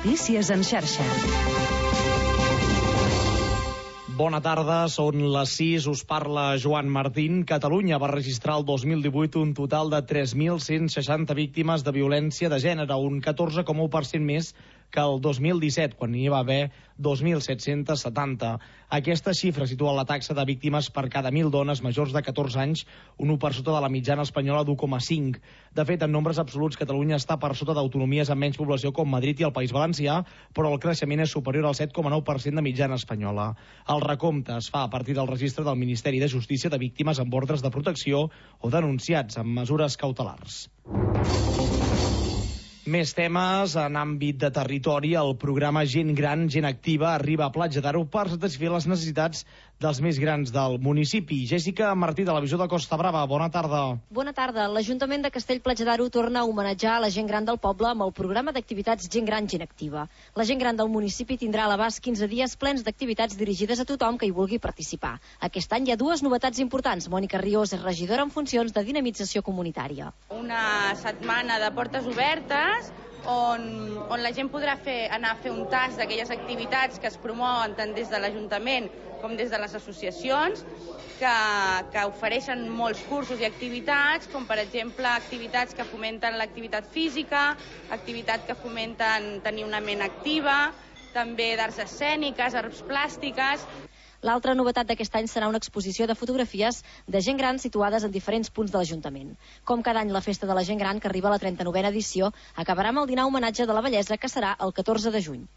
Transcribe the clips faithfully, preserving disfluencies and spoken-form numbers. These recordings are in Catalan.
Notícies en xarxa. Bona tarda, són les sis, us parla Joan Martín. Catalunya va registrar el dos mil divuit un total de tres mil cent seixanta víctimes de violència de gènere, un catorze coma u per cent més que el dos mil disset, quan n'hi va haver dos mil set-cents setanta. Aquesta xifra situa la taxa de víctimes per cada mil dones majors de catorze anys, un u per sota de la mitjana espanyola d'u coma cinc. De fet, en nombres absoluts, Catalunya està per sota d'autonomies amb menys població com Madrid i el País Valencià, però el creixement és superior al set coma nou per cent de mitjana espanyola. El recompte es fa a partir del registre del Ministeri de Justícia de víctimes amb ordres de protecció o denunciats amb mesures cautelars. Més temes en àmbit de territori. El programa Gent Gran, Gent Activa arriba a Platja d'Aro per satisfer les necessitats dels més grans del municipi. Jessica Martí, de la Visió de Costa Brava, bona tarda. Bona tarda. L'Ajuntament de Castell-Platja d'Aro torna a homenatjar la gent gran del poble amb el programa d'activitats Gent Gran, Gent Activa. La gent gran del municipi tindrà a l'abast quinze dies plens d'activitats dirigides a tothom que hi vulgui participar. Aquest any hi ha dues novetats importants. Mònica Riós és regidora en funcions de dinamització comunitària. Una setmana de portes obertes on, on la gent podrà fer, anar a fer un tast d'aquelles activitats que es promouen tant des de l'Ajuntament com des de les associacions, que, que ofereixen molts cursos i activitats, com per exemple activitats que fomenten l'activitat física, activitats que fomenten tenir una ment activa, també d'arts escèniques, arts plàstiques. L'altra novetat d'aquest any serà una exposició de fotografies de gent gran situades en diferents punts de l'Ajuntament. Com cada any, la Festa de la Gent Gran, que arriba a la trenta-novena edició, acabarà amb el dinar homenatge de la bellesa, que serà el catorze de juny.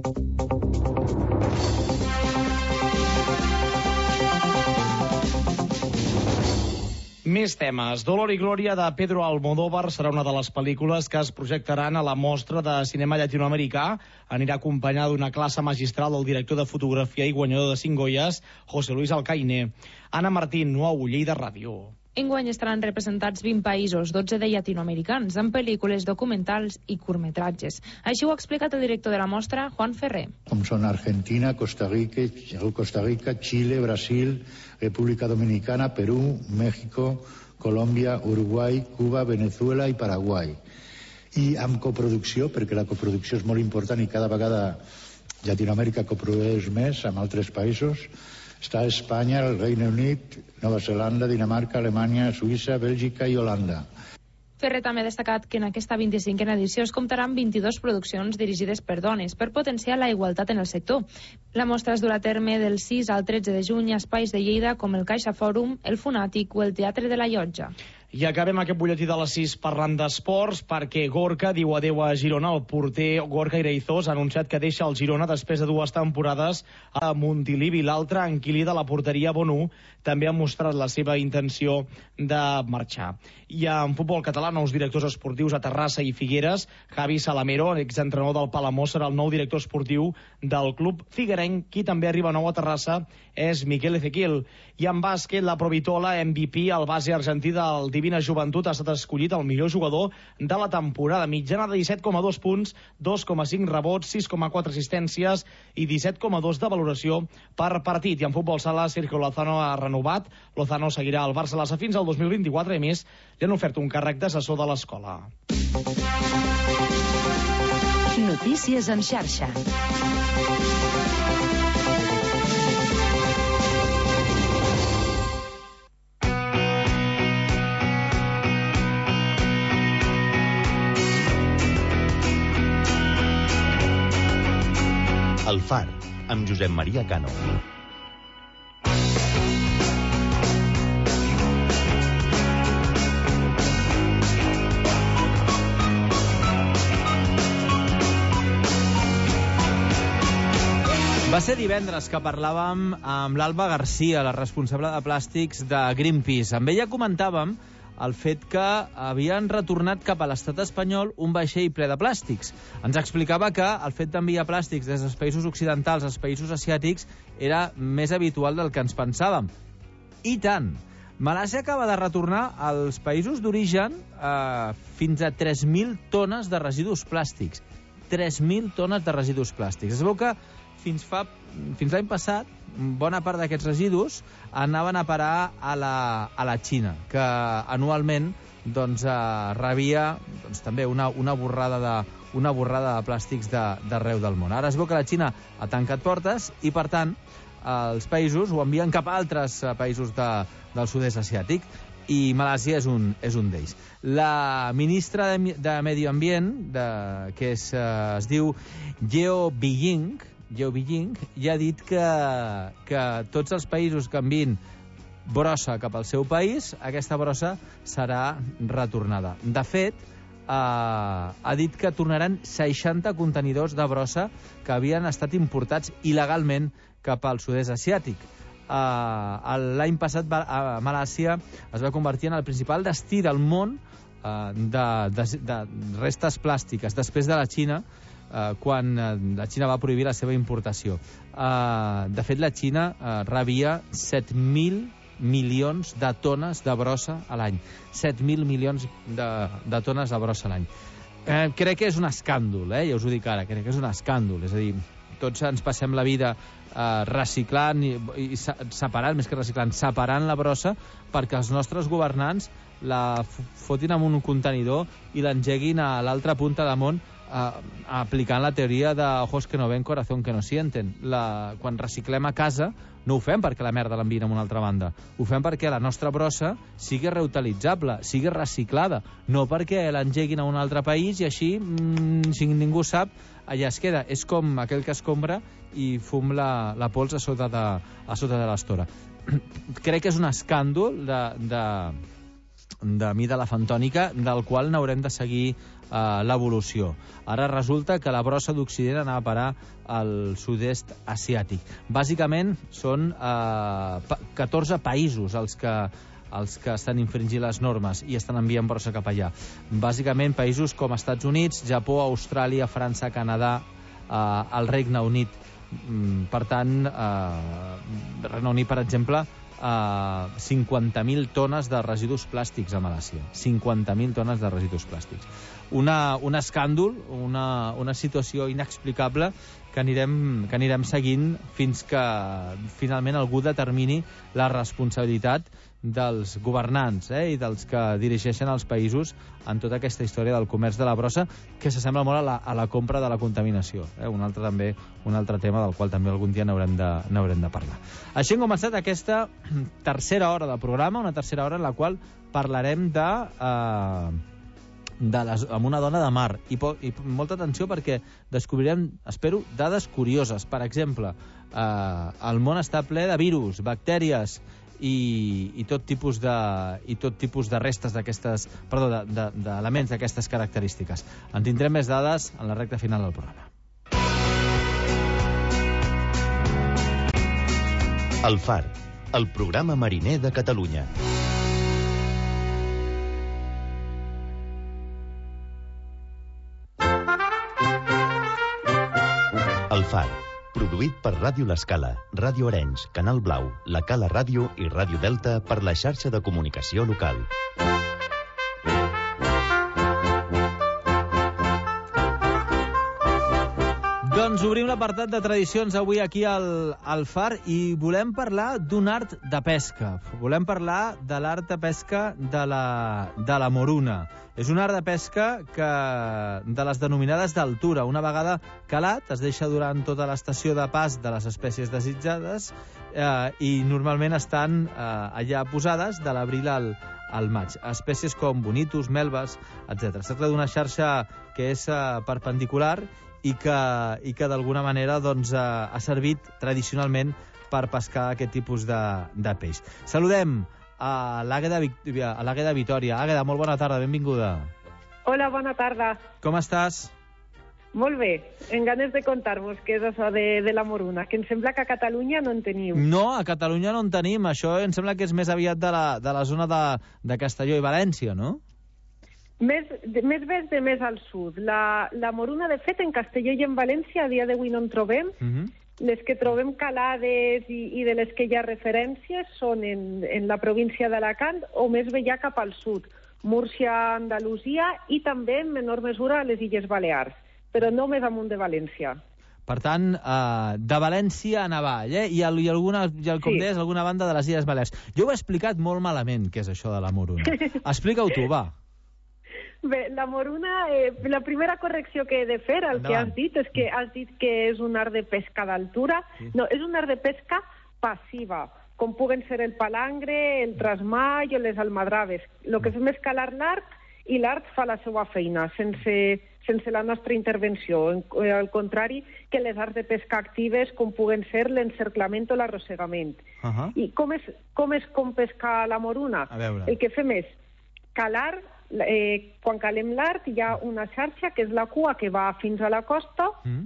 Més temes. Dolor i Glòria, de Pedro Almodóvar, serà una de les pel·lícules que es projectaran a la mostra de cinema llatinoamericà. Anirà acompanyada d'una classe magistral del director de fotografia i guanyador de cinc Goyes, José Luis Alcaine. Anna Martín, nou, Lleida Ràdio. Enguany estaran representats vint països, dotze de llatinoamericans, amb pel·lícules, documentals i curtmetratges. Així ho ha explicat el director de la mostra, Juan Ferrer. Com són Argentina, Costa Rica, Costa Rica, Xile, Brasil, República Dominicana, Perú, México, Colòmbia, Uruguai, Cuba, Venezuela i Paraguai. I amb coproducció, perquè la coproducció és molt important i cada vegada Llatinoamèrica coprodueix més amb altres països. Està a Espanya, el Regne Unit, Nova Zelanda, Dinamarca, Alemanya, Suïssa, Bèlgica i Holanda. Ferrer també ha destacat que en aquesta vint-i-cinquena edició es comptarà amb vint-i-dues produccions dirigides per dones per potenciar la igualtat en el sector. La mostra es durà a terme del sis al tretze de juny a espais de Lleida com el Caixa Fòrum, el Fonàtic o el Teatre de la Llotja. I acabem aquest butlletí de les sis parlant d'esports perquè Gorka diu adeu a Girona. El porter Gorka Ireizós ha anunciat que deixa el Girona després de dues temporades a Montilivi. L'altre, Anquilí, de la porteria Bonú, també ha mostrat la seva intenció de marxar. I en futbol català, nous directors esportius a Terrassa i Figueres. Javi Salamero, exentrenador del Palamós, serà el nou director esportiu del club figuerenc. Qui també arriba nou a Terrassa és Miquel Ezequiel. I en bàsquet, la Provitola M V P, el base argentí del Divina Joventut, ha estat escollit el millor jugador de la temporada. Mitjana de disset coma dos punts, dos coma cinc rebots, sis coma quatre assistències i disset coma dos de valoració per partit. I en futbol sala, Sergio Lozano ha renovat. Lozano seguirà al Barça Lassa fins al dos mil vint-i-quatre i, més, li han ofert un càrrec d'assessor de l'escola. Notícies en xarxa. El Far, amb Josep Maria Cano. Va ser divendres que parlàvem amb l'Alba Garcia, la responsable de plàstics de Greenpeace. Amb ella comentàvem el fet que havien retornat cap a l'estat espanyol un vaixell ple de plàstics. Ens explicava que el fet d'enviar plàstics des dels països occidentals als països asiàtics era més habitual del que ens pensàvem. I tant! Malàisia acaba de retornar als països d'origen eh, fins a tres mil tones de residus plàstics. tres mil tones de residus plàstics. Es veu que fins, fa, fins l'any passat bona part d'aquests residus anaven a parar a la, a la Xina, que anualment doncs, eh, rebia doncs, també una, una borrada de una borrada de plàstics d'arreu del món. Ara es veu que la Xina ha tancat portes i, per tant, els països ho envien cap a altres països de, del sud-est asiàtic, i Malàisia és un, és un d'ells. La ministra de, de Medi Ambient, de, que és, eh, es diu Yeo Biying, Yeo Biying, ja ha dit que, que tots els països que envien brossa cap al seu país, aquesta brossa serà retornada. De fet, eh, ha dit que tornaran seixanta contenidors de brossa que havien estat importats il·legalment cap al sud-est asiàtic. Uh, l'any passat a Malàisia es va convertir en el principal destí del món uh, de, de, de restes plàstiques després de la Xina, uh, quan uh, la Xina va prohibir la seva importació. Uh, de fet, la Xina uh, rebia set mil milions de tones de brossa a l'any. set mil milions de, de tones de brossa a l'any. Uh, crec que és un escàndol, eh? Ja us ho dic ara, crec que és un escàndol. És a dir, tots ens passem la vida eh, reciclant i, i separant, més que reciclant, separant la brossa perquè els nostres governants la fotin en un contenidor i l'engeguin a l'altra punta del món, eh, aplicant la teoria de ojos que no ven, corazón que no sienten. La, quan reciclem a casa no ho fem perquè la merda l'envien a una altra banda, ho fem perquè la nostra brossa sigui reutilitzable, sigui reciclada, no perquè l'engeguin a un altre país i així, mmm, si ningú sap, allà es queda. És com aquell que es compra i fum la, la pols a sota de, a sota de l'estora. Crec que és un escàndol de, de, de mida elefantònica del qual n'haurem de seguir uh, l'evolució. Ara resulta que la brossa d'Occident anava a parar al sud-est asiàtic. Bàsicament són uh, catorze països els que els que estan infringint les normes i estan enviant brossa cap allà. Bàsicament països com Estats Units, Japó, Austràlia, França, Canadà, eh, el Regne Unit. Per tant, eh, Regne Unit, per exemple, eh, cinquanta mil tones de residus plàstics a Malàisia. cinquanta mil tones de residus plàstics. Una, un escàndol, una, una situació inexplicable que anirem, que anirem seguint fins que finalment algú determini la responsabilitat dels governants eh, i dels que dirigeixen els països en tota aquesta història del comerç de la brossa, que s'assembla molt a la, a la compra de la contaminació. Eh? Un altre també un altre tema del qual també algun dia n'haurem de, n'haurem de parlar. Així hem començat aquesta tercera hora del programa, una tercera hora en la qual parlarem de... Eh, de les, amb una dona de mar i, po, i molta atenció perquè descobrirem, espero, dades curioses. Per exemple, eh, el món està ple de virus, bactèries i, i tot tipus de i tot tipus de restes d'aquestes, perdó, d'elements d'aquestes característiques. En tindrem més dades en la recta final del programa. El Far, el programa mariner de Catalunya. El Far, produït per Ràdio L'Escala, Ràdio Arenys, Canal Blau, La Cala Ràdio i Ràdio Delta per la xarxa de comunicació local. Doncs obrim l'apartat de tradicions avui aquí al, al Far i volem parlar d'un art de pesca. Volem parlar de l'art de pesca de la, de la moruna. És un art de pesca que, de les denominades d'altura. Una vegada calat, es deixa durant tota l'estació de pas de les espècies desitjades eh, i normalment estan eh, allà posades de l'abril al, al maig. Espècies com bonitos, melves, etcètera. Es tracta d'una xarxa que és eh, perpendicular i que, i que d'alguna manera doncs, eh, ha servit tradicionalment per pescar aquest tipus de, de peix. Saludem a l'Àgueda de Vitòria. Àgueda, molt bona tarda, benvinguda. Hola, bona tarda. Com estàs? Molt bé, en ganes de contar-vos què és això de, de la moruna, que em sembla que a Catalunya no en teniu. No, a Catalunya no en tenim. Això em sembla que és més aviat de la, de la zona de, de Castelló i València, no? Més, de, més bé de més al sud. La, la moruna, de fet, en Castelló i en València a dia d'avui no en trobem. Uh-huh. Les que trobem calades i, i de les que hi ha referències són en, en la província d'Alacant o més bé ja cap al sud, Múrcia, Andalusia i també en menor mesura a les Illes Balears, però no més amunt de València. Per tant, uh, de València en avall, eh? I, el, i alguna, i el, com sí. deies, alguna banda de les Illes Balears. Jo ho he explicat molt malament, què és això de la moruna. Explica-ho tu, va. Bé, la moruna, eh, la primera correcció que he de fer al que has dit és que has dit que és un art de pesca d'altura. Sí. No, és un art de pesca passiva, com puguen ser el palangre, el trasmall o les almadraves. El que fem és calar l'art i l'art fa la seva feina, sense, sense la nostra intervenció. Al contrari que les arts de pesca actives, com puguen ser l'encerclament o l'arrossegament. Uh -huh. I com és, com és com pescar la moruna? El que fem és calar. Eh, quan calem l'art hi ha una xarxa que és la cua que va fins a la costa mm.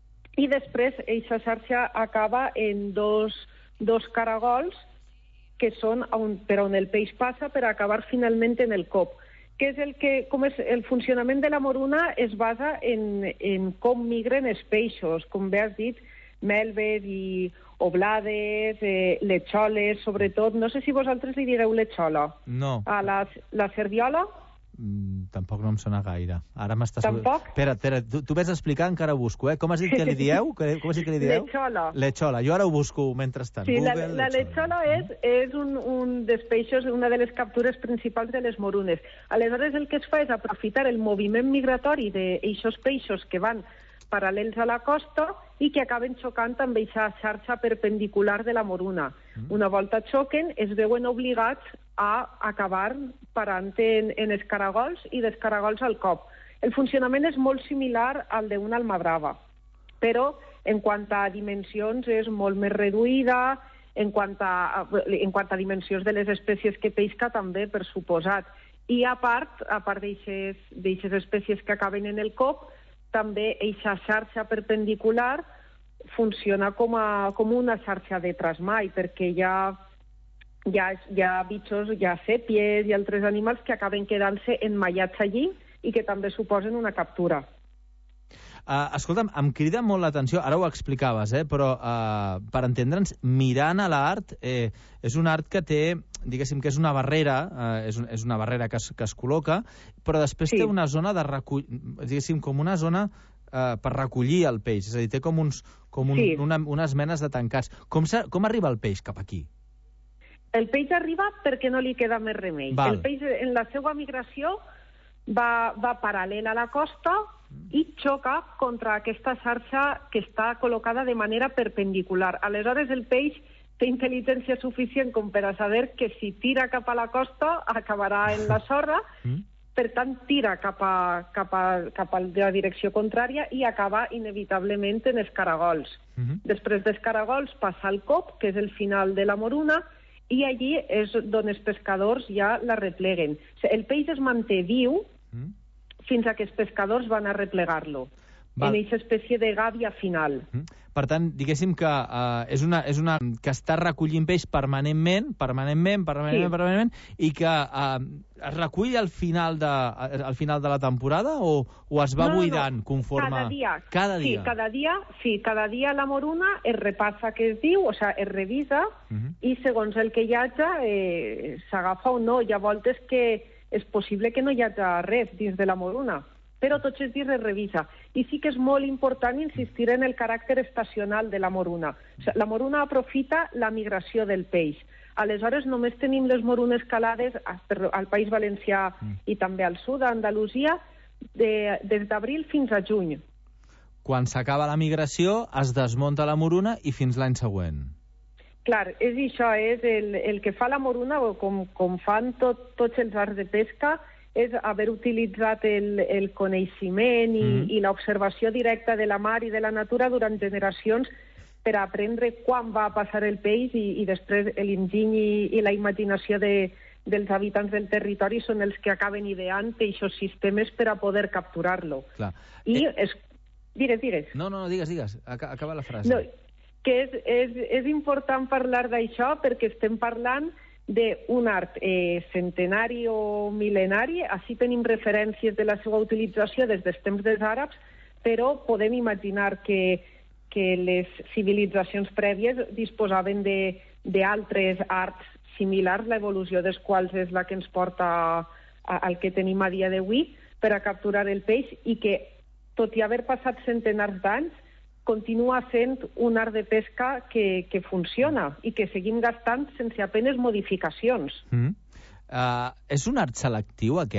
i després aquesta xarxa acaba en dos, dos caragols que són on, per on el peix passa per acabar finalment en el cop. Que és el que, com és, el funcionament de la moruna es basa en, en com migren els peixos, com bé has dit, melves i oblades, eh, letxoles, sobretot. No sé si vosaltres li direu letxola. No. A la, la serviola? Mm, tampoc no em sona gaire. Ara m'estàs... Tampoc? Espera, espera, tu, tu vés a explicar, encara ho busco, eh? Com has dit que li dieu? Com has dit que li dieu? Letxola. Letxola. Jo ara ho busco mentrestant. Sí, Google, la, la letxola és, és un, un dels peixos, una de les captures principals de les morunes. Aleshores, el que es fa és aprofitar el moviment migratori d'aixòs peixos que van paral·lels a la costa i que acaben xocant amb aquesta xarxa perpendicular de la moruna. Mm. Una volta xoquen, es veuen obligats a acabar parant en, en els caragols i dels caragols al cop. El funcionament és molt similar al d'una almadrava, però en quant a dimensions és molt més reduïda, en quant a, en quant a dimensions de les espècies que pesca també, per suposat. I a part, a part d'aixes espècies que acaben en el cop, també aquesta xarxa perpendicular funciona com, a, com una xarxa de trasmall, perquè hi ha, hi ha, hi ha bitxos, hi ha sèpies i altres animals que acaben quedant-se emmallats allí i que també suposen una captura. Uh, escolta'm, em crida molt l'atenció, ara ho explicaves, eh, però uh, per entendre'ns, mirant a l'art, eh, és un art que té, diguéssim que és una barrera, eh, és, un, és una barrera que es, que es col·loca, però després sí. té una zona de recull, diguéssim, com una zona eh, per recollir el peix, és a dir, té com, uns, com un, sí. una, unes menes de tancats. Com, com arriba el peix cap aquí? El peix arriba perquè no li queda més remei. Val. El peix, en la seva migració, va, va paral·lel a la costa i xoca contra aquesta xarxa que està col·locada de manera perpendicular. Aleshores, el peix té intel·ligència suficient com per a saber que si tira cap a la costa acabarà en la sorra, mm. per tant, tira cap a, cap a, cap a la direcció contrària i acaba inevitablement en els caragols. Mm-hmm. Després dels caragols passa al cop, que és el final de la moruna, i allí és on els pescadors ja la repleguen. El peix es manté viu mm. fins a que els pescadors van a replegar-lo, en aquesta espècie de gàbia final. Mm. Per tant, diguéssim que uh, és, una, és una que està recollint peix permanentment, permanentment, permanentment, sí. permanentment, i que uh, es recull al final de, al final de la temporada o, o es va no, buidant no. conforme... Cada dia. Cada dia. Sí, cada dia, sí, cada dia la moruna es repassa que es diu, o sigui, es revisa, uh -huh. i segons el que hi hagi eh, s'agafa o no. Hi ha voltes que és possible que no hi hagi res dins de la moruna, però tots els dies es revisa. I sí que és molt important insistir en el caràcter estacional de la moruna. O sigui, la moruna aprofita la migració del peix. Aleshores, només tenim les morunes calades al País Valencià mm. i també al sud, a Andalusia, de, des d'abril fins a juny. Quan s'acaba la migració, es desmunta la moruna i fins l'any següent. Clar, és això, és el, el que fa la moruna, com, com fan tot, tots els arts de pesca, és haver utilitzat el, el coneixement i, mm. i l'observació directa de la mar i de la natura durant generacions per aprendre quan va passar el peix i, i després l'enginy i, i la imaginació de, dels habitants del territori són els que acaben ideant aquests sistemes per a poder capturar-lo. Clar. I eh... es... Digues, digues. No, no, digues, digues. Acaba la frase. No, que és, és, és important parlar d'això perquè estem parlant d'un art eh, centenari o mil·lenari. Així tenim referències de la seva utilització des dels temps dels àrabs, però podem imaginar que, que les civilitzacions prèvies disposaven d'altres arts similars, l'evolució dels quals és la que ens porta a, a, al que tenim a dia d'avui per a capturar el peix, i que, tot i haver passat centenars d'anys, continua sent un art de pesca que, que funciona i que seguim gastant sense apenes modificacions. Mm. Uh, és un art selectiu, aquest?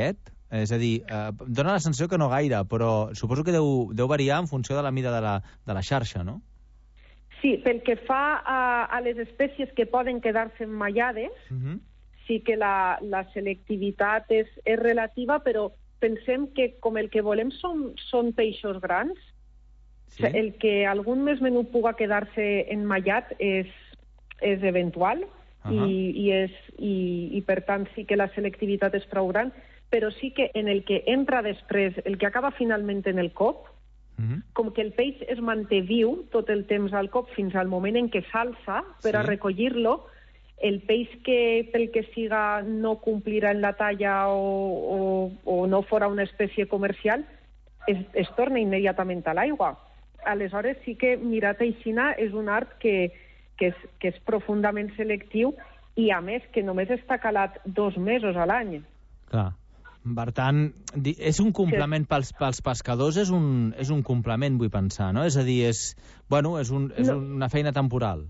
És a dir, eh, dona la sensació que no gaire, però suposo que deu, deu variar en funció de la mida de la, de la xarxa, no? Sí, pel que fa a, a les espècies que poden quedar-se emmallades, uh-huh. sí que la, la selectivitat és, és relativa, però pensem que com el que volem són, són peixos grans, sí. el que algun més menut puga quedar-se emmallat és, és eventual, uh-huh. i, i, és, i, i per tant sí que la selectivitat és prou gran, però sí que en el que entra després, el que acaba finalment en el cop, Uh-huh. com que el peix es manté viu tot el temps al cop fins al moment en què s'alça per sí. a recollir-lo, el peix que pel que siga no complirà en la talla o, o, o no fora una espècie comercial, es, es torna immediatament a l'aigua. Aleshores sí que mirat aixina és un art que, que, és, que és profundament selectiu i a més que només està calat dos mesos a l'any. Clar. Per tant, és un complement sí. pels, pels pescadors, és un, és un complement, vull pensar, no? És a dir, és, bueno, és, un, és no. una feina temporal.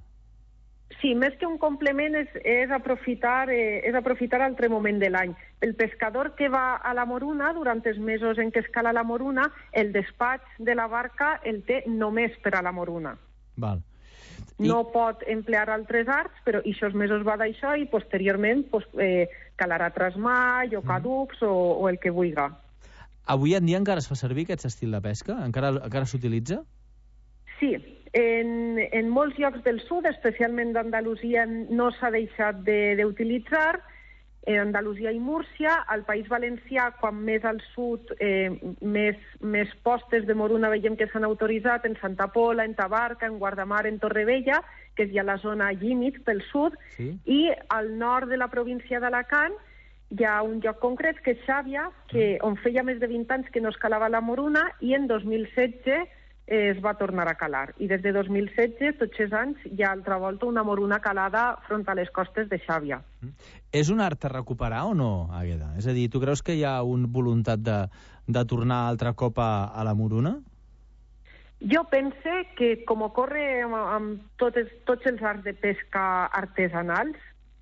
Sí, més que un complement és, és, aprofitar, eh, és aprofitar altre moment de l'any. El pescador que va a la moruna, durant els mesos en què es cala la moruna, el despatx de la barca el té només per a la moruna. Val. I... No pot emplear altres arts, però aquests mesos va d'això i posteriorment pues, eh, calarà trasmall o caducs mm. o, o el que vulgui. Avui en dia encara es fa servir aquest estil de pesca? Encara, encara s'utilitza? Sí. En, en molts llocs del sud, especialment d'Andalusia, no s'ha deixat d'utilitzar. En Andalusia i Múrcia, al País Valencià, quan més al sud, eh, més, més postes de moruna veiem que s'han autoritzat, en Santa Pola, en Tabarca, en Guardamar, en Torrevella, que és ja la zona límit pel sud, sí. i al nord de la província d'Alacant hi ha un lloc concret, que és Xàbia, que, on feia més de vint anys que no es calava la moruna, i en dos mil setze es va tornar a calar. I des de dos mil setze, tots els anys, hi ha altra volta una moruna calada front a les costes de Xàbia. És un art a recuperar o no, Àgueda? És a dir, tu creus que hi ha una voluntat de, de tornar altre cop a, a la moruna? Jo pense que, com ocorre amb, amb tots, tots els arts de pesca artesanals,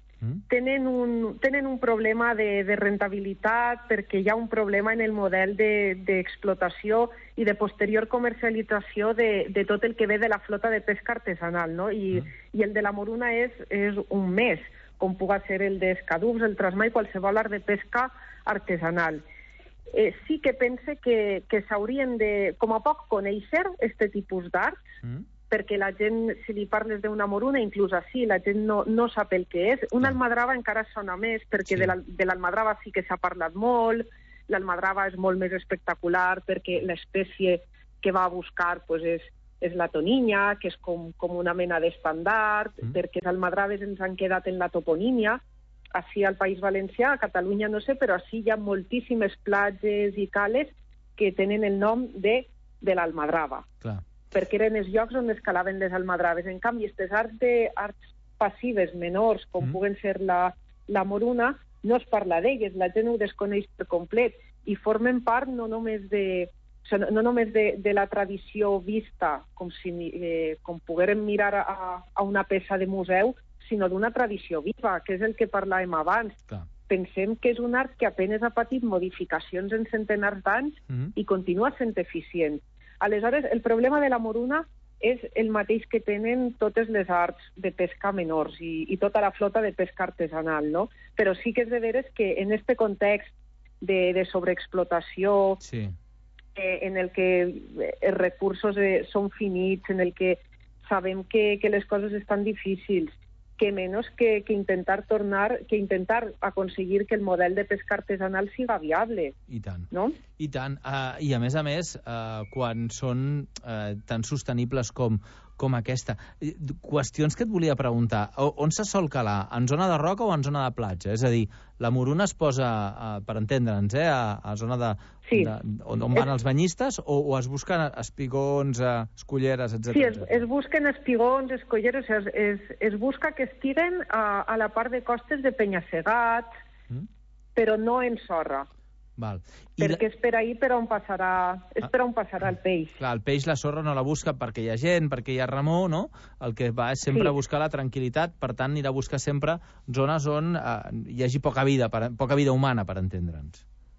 Tenen un, tenen un problema de, de rentabilitat perquè hi ha un problema en el model d'explotació de, i de posterior comercialització de, de tot el que ve de la flota de pesca artesanal, no? I, mm. i el de la moruna és, és un mes, com puga ser el d'escaducs, el trasmall, qualsevol art de pesca artesanal. Eh, sí que pense que, que s'haurien de, com a poc, conèixer aquest tipus d'arts, mm. perquè la gent, si li parles d'una moruna, inclús així, la gent no, no sap el que és. Una almadrava encara sona més, perquè sí. de l'almadrava sí que s'ha parlat molt, l'almadrava és molt més espectacular, perquè l'espècie que va a buscar pues, és, és la toninya, que és com, com una mena d'estandard, mm. perquè les almadraves ens han quedat en la toponímia. Així al País Valencià, a Catalunya no sé, però així hi ha moltíssimes platges i cales que tenen el nom de, de l'almadrava. Clar. Perquè eren els llocs on es calaven les almadraves. En canvi, aquestes arts, de, arts passives menors, com mm. puguen ser la, la moruna, no es parla d'elles, la gent ho desconeix per complet, i formen part no només de, no només de, de la tradició vista, com si eh, com poguérem mirar a, a una peça de museu, sinó d'una tradició viva, que és el que parlàvem abans. Clar. Pensem que és un art que apenes ha patit modificacions en centenars d'anys mm. i continua sent eficient. Aleshores, el problema de la moruna és el mateix que tenen totes les arts de pesca menors i, i tota la flota de pesca artesanal, no? Però sí que és de veres que en este context de, de sobreexplotació, sí. eh, en el que els recursos eh, són finits, en el que sabem que, que les coses estan difícils, que menys que, que intentar tornar, que intentar aconseguir que el model de pesca artesanal siga viable. I tant. No? I tant. Uh, I a més a més, uh, quan són uh, tan sostenibles com, com aquesta. Qüestions que et volia preguntar. On se sol calar? En zona de roca o en zona de platja? És a dir, la moruna es posa, uh, per entendre'ns, eh, a, a zona de, sí. de, on, on van els banyistes o, o es busquen espigons, uh, escolleres, etcètera? Sí, es, es busquen espigons, escolleres, es, es, es busca que estiguen a, a la part de costes de penya-segats, mm. però no en sorra. Val. I perquè la... és per ahir per on passarà, és per on passarà el peix. Clar, el peix la sorra no la busca perquè hi ha gent, perquè hi ha remor, no? El que va és sempre sí. buscar la tranquil·litat, per tant anirà a buscar sempre zones on eh, hi hagi poca vida, per, poca vida humana, per entendre'ns.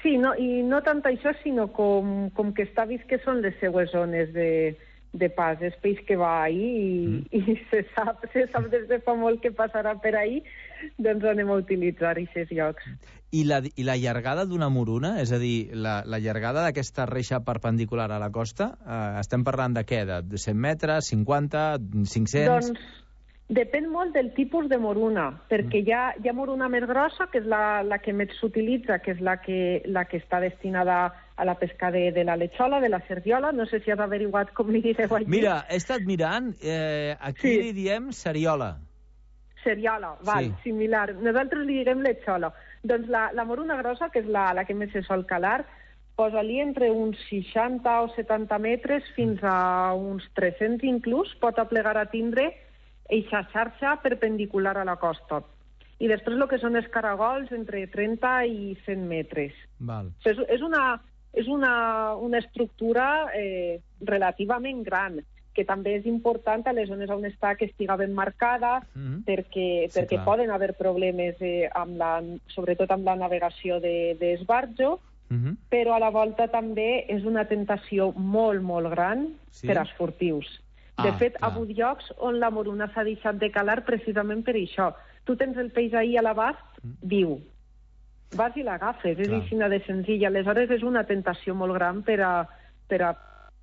Sí, no, i no tant això, sinó com, com que està vist que són les seues zones de, de pas. És peix que va ahí i, mm. i se, sap, se sap des de fa molt que passarà per ahí, doncs anem a utilitzar aquests llocs. I la, i la llargada d'una moruna, és a dir, la, la llargada d'aquesta reixa perpendicular a la costa, eh, estem parlant de què? De cent metres, cinquanta, cinc-cents? Doncs depèn molt del tipus de moruna, perquè hi ha, hi ha moruna més grossa, que és la, la que més s'utilitza, que és la que, la que està destinada a la pesca de, de la letxola, de la seriola. No sé si has averiguat com li direu aquí. Mira, he estat mirant, eh, aquí sí. Li diem seriola. Seriola, val, sí. Similar. Nosaltres li direm letxola. Doncs la, la moruna grossa, que és la, la que més se sol calar, posa-li entre uns seixanta o setanta metres fins a uns tres-cents inclús, pot aplegar a tindre eixa xarxa perpendicular a la costa. I després el que són els caragols entre trenta i cent metres. Val. És, és, una, és una, una estructura eh, relativament gran, que també és important a les zones on està que estiga ben marcada, mm-hmm. perquè, sí, perquè poden haver problemes, eh, amb la, sobretot amb la navegació d'esbarjo, de, mm-hmm. però a la volta també és una tentació molt, molt gran sí? per als furtius. De ah, fet, clar. Ha hagut llocs on la moruna s'ha deixat de calar precisament per això. Tu tens el peix ahí a l'abast, mm. viu. Vas i l'agafes, és així de senzilla. Aleshores és una tentació molt gran per a... Per a...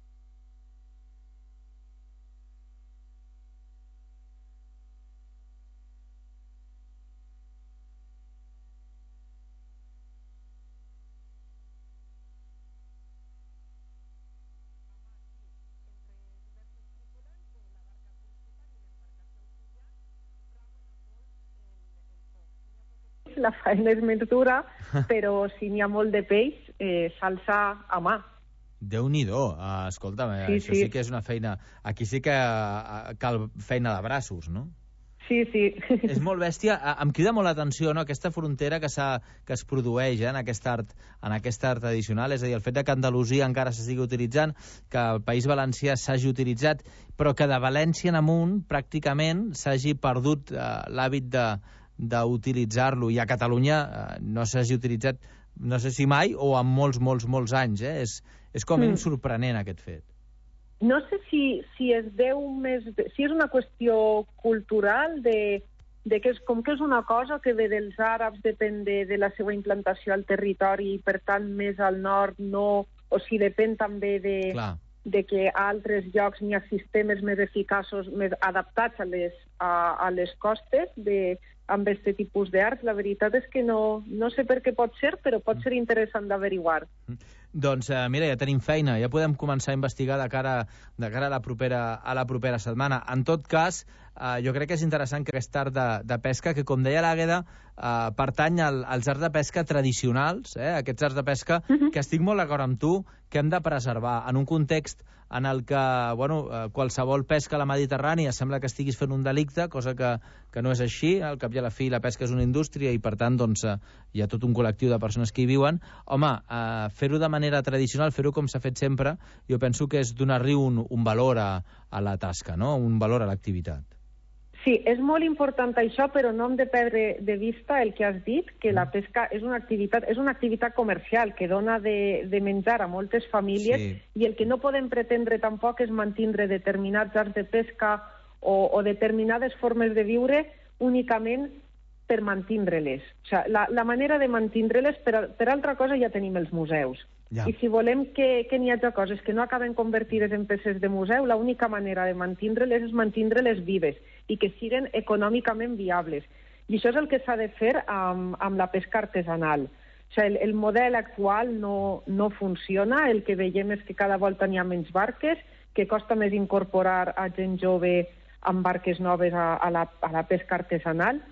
La faena és més dura, però si n'hi ha molt de peix, eh, s'alça a mà. Déu-n'hi-do, uh, escolta'm, sí, això sí. sí que és una feina... Aquí sí que uh, cal feina de braços, no? Sí, sí. És molt bèstia. Em crida molt l'atenció, no?, aquesta frontera que, que es produeix eh, en, aquest art, en aquest art tradicional, és a dir, el fet de que Andalusia encara s'estigui utilitzant, que el País Valencià s'hagi utilitzat, però que de València en amunt, pràcticament, s'hagi perdut uh, l'hàbit de d'utilitzar-lo, i a Catalunya eh, no s'hagi utilitzat, no sé si mai o en molts, molts, molts anys. Eh? És, és com mm. sorprenent aquest fet. No sé si, si es deu més... De, si és una qüestió cultural de, de que és, com que és una cosa que ve dels àrabs, depèn de, de la seva implantació al territori i per tant més al nord no... O si depèn també de, de que a altres llocs n'hi ha sistemes més eficaços, més adaptats a les, a, a les costes de, amb aquest tipus d'arts. La veritat és que no, no sé per què pot ser, però pot ser interessant d'averiguar. Doncs eh, mira, ja tenim feina, ja podem començar a investigar de cara, de cara a, la propera, a la propera setmana. En tot cas, eh, jo crec que és interessant que aquest art de, de pesca, que com deia l'Àgueda, eh, pertany al, als arts de pesca tradicionals, eh, aquests arts de pesca, uh-huh. que estic molt d'acord amb tu, que hem de preservar en un context en el que bueno, eh, qualsevol pesca a la Mediterrània sembla que estiguis fent un delicte, cosa que, que no és així. Al cap i a la fi la pesca és una indústria i per tant doncs, eh, hi ha tot un col·lectiu de persones que hi viuen. Home, eh, fer-ho de manera tradicional, fer-ho com s'ha fet sempre, jo penso que és donar-li un, un valor a, a la tasca, no? Un valor a l'activitat. Sí, és molt important això, però no hem de perdre de vista el que has dit, que la pesca és una activitat, és una activitat comercial que dona de, de menjar a moltes famílies, sí. I el que no podem pretendre tampoc és mantindre determinats arts de pesca o, o determinades formes de viure únicament per mantindre-les. O sigui, la, la manera de mantindre-les, per, per altra cosa ja tenim els museus. Ja. I si volem que, que n'hi hagi coses que no acaben convertides en peces de museu, l'única manera de mantindre-les és mantindre-les vives i que siguin econòmicament viables. I això és el que s'ha de fer amb, amb la pesca artesanal. O sigui, el, el model actual no, no funciona, el que veiem és que cada volta n'hi ha menys barques, que costa més incorporar a gent jove amb barques noves a, a, la, a la pesca artesanal.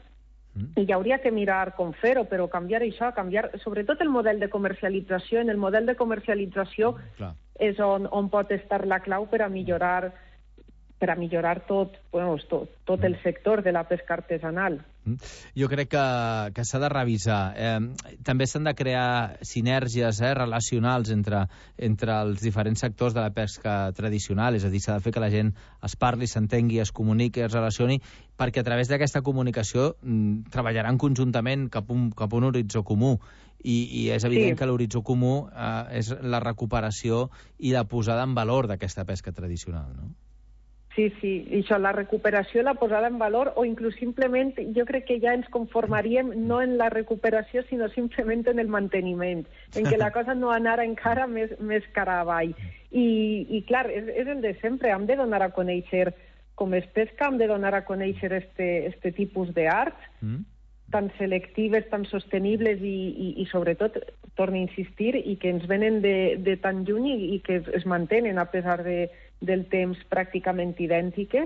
I hi hauria que mirar com fer-ho, però canviar això, canviar sobretot el model de comercialització. En el model de comercialització mm, és on, on pot estar la clau per a millorar per a millorar tot, bueno, tot, tot el sector de la pesca artesanal. Jo crec que, que s'ha de revisar. Eh, també s'han de crear sinergies eh, relacionals entre, entre els diferents sectors de la pesca tradicional, és a dir, s'ha de fer que la gent es parli, s'entengui, es comuniqui, es relacioni, perquè a través d'aquesta comunicació mm, treballaran conjuntament cap a un, cap a un horitzó comú. I, i és evident sí. que l'horitzó comú eh, és la recuperació i la posada en valor d'aquesta pesca tradicional, no? Sí, sí, i això, la recuperació, la posada en valor, o inclús simplement, jo crec que ja ens conformaríem no en la recuperació, sinó simplement en el manteniment, en que la cosa no anara encara més, més cara avall. I, i clar, és, és el de sempre, hem de donar a conèixer com es pesca, hem de donar a conèixer este, este tipus d'arts, mm. tan selectives, tan sostenibles i, i, i sobretot, torno a insistir, i que ens venen de, de tan lluny i, i que es mantenen a pesar de del temps pràcticament idèntiques,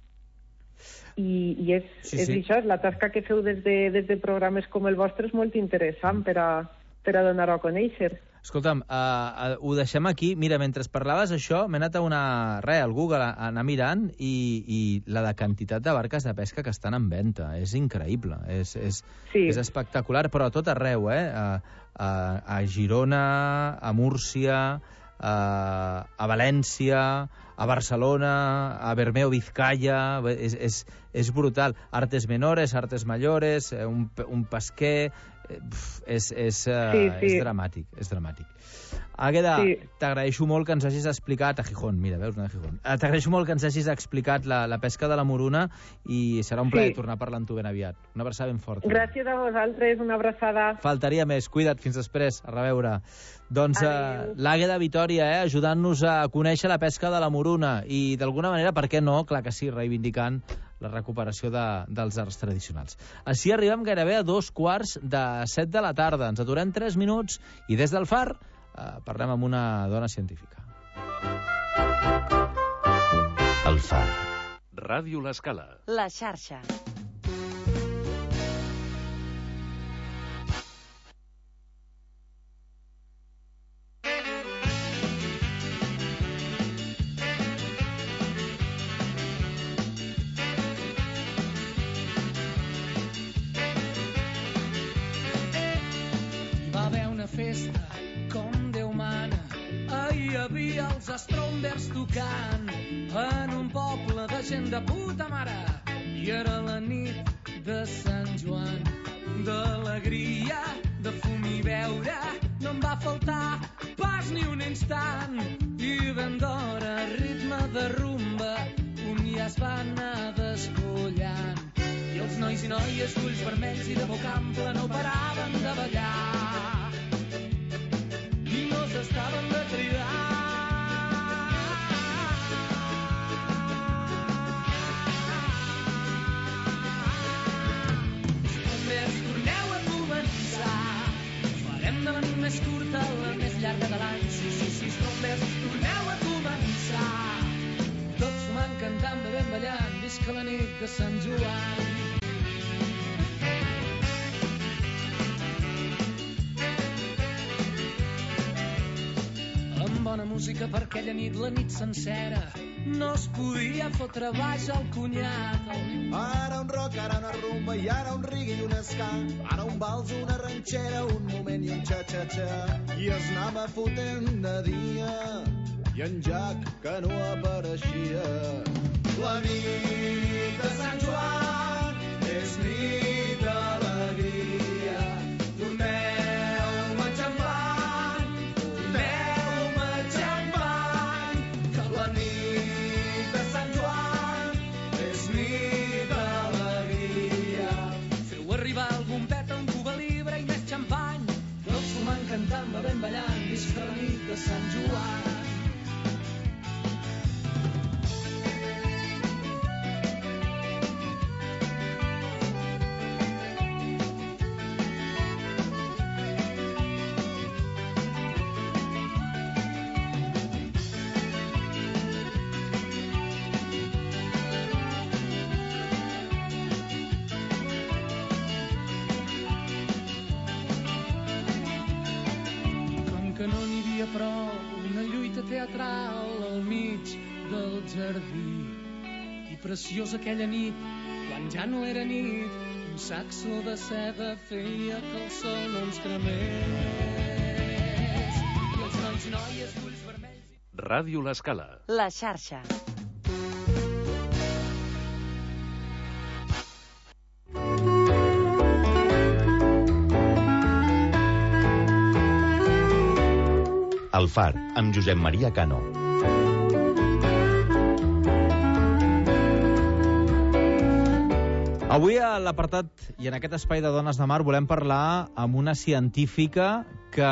i, i és, sí, és sí. això, la tasca que feu des de, des de programes com el vostre és molt interessant per a, per a donar-ho a conèixer. Escolta'm, uh, uh, ho deixem aquí. Mira, mentre parlaves això, m'he anat a una... Re, al Google, a anar mirant, i, i la de quantitat de barques de pesca que estan en venda. És increïble, és, és, sí. és espectacular, però a tot arreu, eh? A, a, a Girona, a Múrcia... Uh, a València, a Barcelona, a Bermeo, Vizcaya, és, és, és brutal. Artes menores, artes mayores, un, un pesquer, és, és, uh, sí, sí. és dramàtic, és dramàtic. Àgueda, sí. t'agraeixo molt que ens hagis explicat, a Gijón, mira, veus, no a Gijón, t'agraeixo molt que ens hagis explicat la, la pesca de la moruna, i serà un plaer sí. tornar a parlar amb tu ben aviat. Una abraçada ben forta. Gràcies a vosaltres, una abraçada. Faltaria més, cuida't, fins després, a reveure. Doncs eh, l'Àgueda Vitòria, eh, ajudant-nos a conèixer la pesca de la moruna i, d'alguna manera, per què no, clar que sí, reivindicant la recuperació de, dels arts tradicionals. Així arribem gairebé a dos quarts de set de la tarda. Ens aturem tres minuts i des del Far eh, parlem amb una dona científica. El Far. Ràdio L'Escala. La xarxa. Festa, com Déu mana, ahir hi havia els Strombers tocant en un poble de gent de puta mare, i era la nit de Sant Joan. D'alegria, de fum i beure, no em va faltar pas ni un instant, i ben d'hora, ritme de rumba, un ja es va anar despullant, i els nois i noies d'ulls vermells i de boca ampla no paraven de ballar. Estaven de cridar. Només torneu a començar, farem de la nit més curta la més llarga de l'any. Sí, sí, sí, només torneu a començar, tots sumant, cantant, bevent, ballant, visca la nit de Sant Joan. Bona música per aquella nit, la nit sencera, no es podia fotre baix al cunyat. Ara un rock, ara una rumba, i ara un reggae i un ska, ara un vals, una ranxera, un moment i un xa-xa-xa, i es anava fotent de dia, i en Jack que no apareixia. La nit de Sant Joan és nit d'alegria, torneu-me xampany, torneu-me xampany, que la nit de Sant Joan és nit d'alegria. Feu arribar algun pet, un cuba libre i més xampany, tots fumant, cantant, bevent, ballant, visca la nit de Sant Joan. Que no n'hi havia prou, una lluita teatral al mig del jardí. preciosa aquella nit, quan ja no era nit, un saxo de seda feia que el sol no ens cremés. I els nois i noies d'ulls vermells... Ràdio L'Escala. La xarxa. El Far, amb Josep Maria Cano. Avui a l'apartat i en aquest espai de Dones de Mar volem parlar amb una científica que,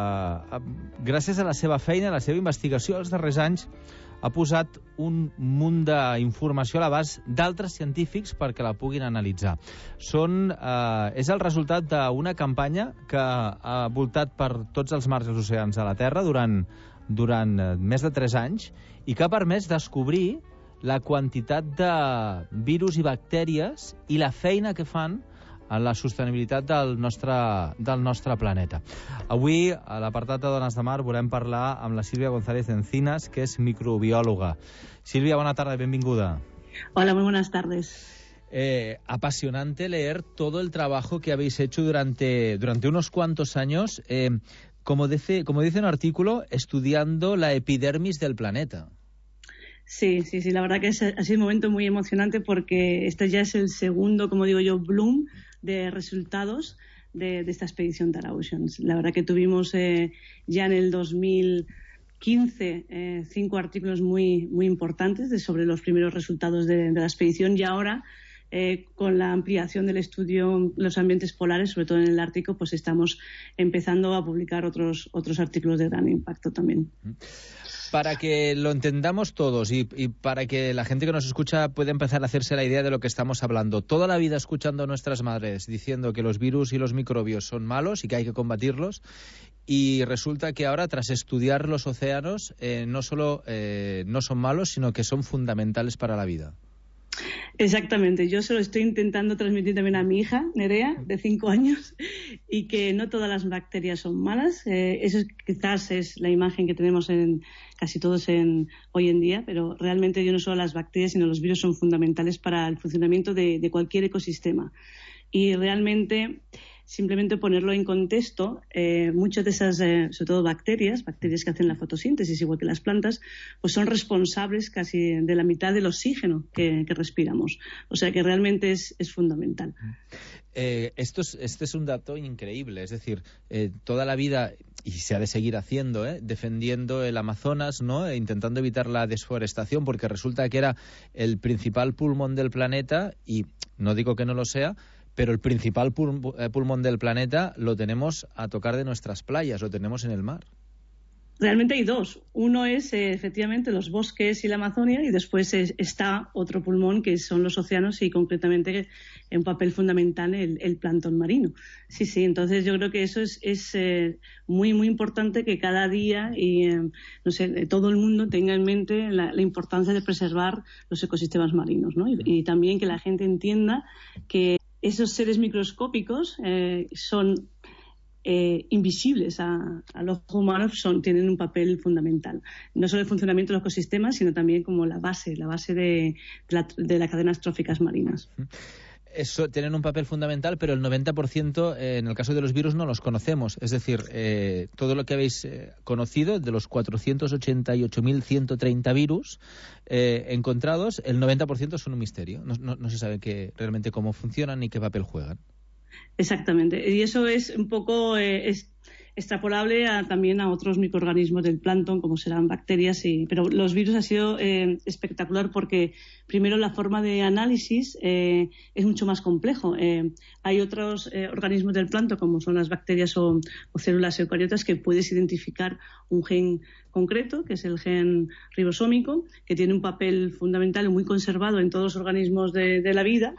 gràcies a la seva feina, a la seva investigació els darrers anys, ha posat un munt d'informació a l'abast d'altres científics perquè la puguin analitzar. Són, eh, és el resultat d'una campanya que ha voltat per tots els mars i els oceans de la Terra durant, durant més de tres anys i que ha permès descobrir la quantitat de virus i bactèries i la feina que fan en la sostenibilitat del nostre, del nostre planeta. Avui, a l'apartat de Dones de Mar, volem parlar amb la Sílvia González Encinas, que és microbióloga. Sílvia, buena tarde, benvinguda. Hola, muy buenas tardes. Eh, apasionante leer todo el trabajo que habéis hecho durante, durante unos cuantos años, eh, como dice, como dice un artículo, estudiando la epidermis del planeta. Sí, sí, sí, la verdad que es, ha sido un momento muy emocionante porque este ya es el segundo, como digo yo, bloom de resultados de, de esta expedición Tara Oceans. La verdad que tuvimos eh, ya en el dos mil quince eh, cinco artículos muy, muy importantes de, sobre los primeros resultados de, de la expedición y ahora eh, con la ampliación del estudio los ambientes polares, sobre todo en el Ártico, pues estamos empezando a publicar otros, otros artículos de gran impacto también. Para que lo entendamos todos y, y para que la gente que nos escucha pueda empezar a hacerse la idea de lo que estamos hablando. Toda la vida escuchando a nuestras madres diciendo que los virus y los microbios son malos y que hay que combatirlos, y resulta que ahora, tras estudiar los océanos, eh, no solo eh, no son malos, sino que son fundamentales para la vida. Exactamente, yo se lo estoy intentando transmitir también a mi hija, Nerea, de cinco años, y que no todas las bacterias son malas. Eh, eso es, quizás es la imagen que tenemos en casi todos en, hoy en día, pero realmente yo no solo las bacterias, sino los virus son fundamentales para el funcionamiento de, de cualquier ecosistema. Y realmente, simplemente ponerlo en contexto, eh, muchas de esas, eh, sobre todo bacterias, bacterias que hacen la fotosíntesis, igual que las plantas, pues son responsables casi de la mitad del oxígeno que, que respiramos. O sea que realmente es, es fundamental. Eh, esto es, este es un dato increíble, es decir, eh, toda la vida, y se ha de seguir haciendo, eh, defendiendo el Amazonas, ¿no? E intentando evitar la desforestación, porque resulta que era el principal pulmón del planeta, y no digo que no lo sea, pero el principal pul- pulmón del planeta lo tenemos a tocar de nuestras playas, lo tenemos en el mar. Realmente hay dos. Uno es eh, efectivamente los bosques y la Amazonia, y después es, está otro pulmón que son los océanos y concretamente en un papel fundamental el, el plancton marino. Sí, sí, entonces yo creo que eso es, es eh, muy, muy importante que cada día y eh, no sé, todo el mundo tenga en mente la, la importancia de preservar los ecosistemas marinos, ¿no? Y, y también que la gente entienda que esos seres microscópicos eh, son eh, invisibles a, al ojo humano, son, tienen un papel fundamental. No solo el funcionamiento de los ecosistemas, sino también como la base, la base de, de, la, de las cadenas tróficas marinas. Eso, tienen un papel fundamental, pero el noventa por ciento eh, en el caso de los virus no los conocemos. Es decir, eh, todo lo que habéis eh, conocido, de los cuatrocientos ochenta y ocho mil ciento treinta virus eh, encontrados, el noventa por ciento son un misterio. No, no, no se sabe que, realmente cómo funcionan ni qué papel juegan. Exactamente. Y eso es un poco... Eh, es extrapolable a, también a otros microorganismos del plancton, como serán bacterias, y, pero los virus ha sido eh, espectacular porque, primero, la forma de análisis eh, es mucho más complejo. Eh, hay otros eh, organismos del plancton, como son las bacterias o, o células eucariotas, que puedes identificar un gen concreto, que es el gen ribosómico, que tiene un papel fundamental y muy conservado en todos los organismos de, de la vida,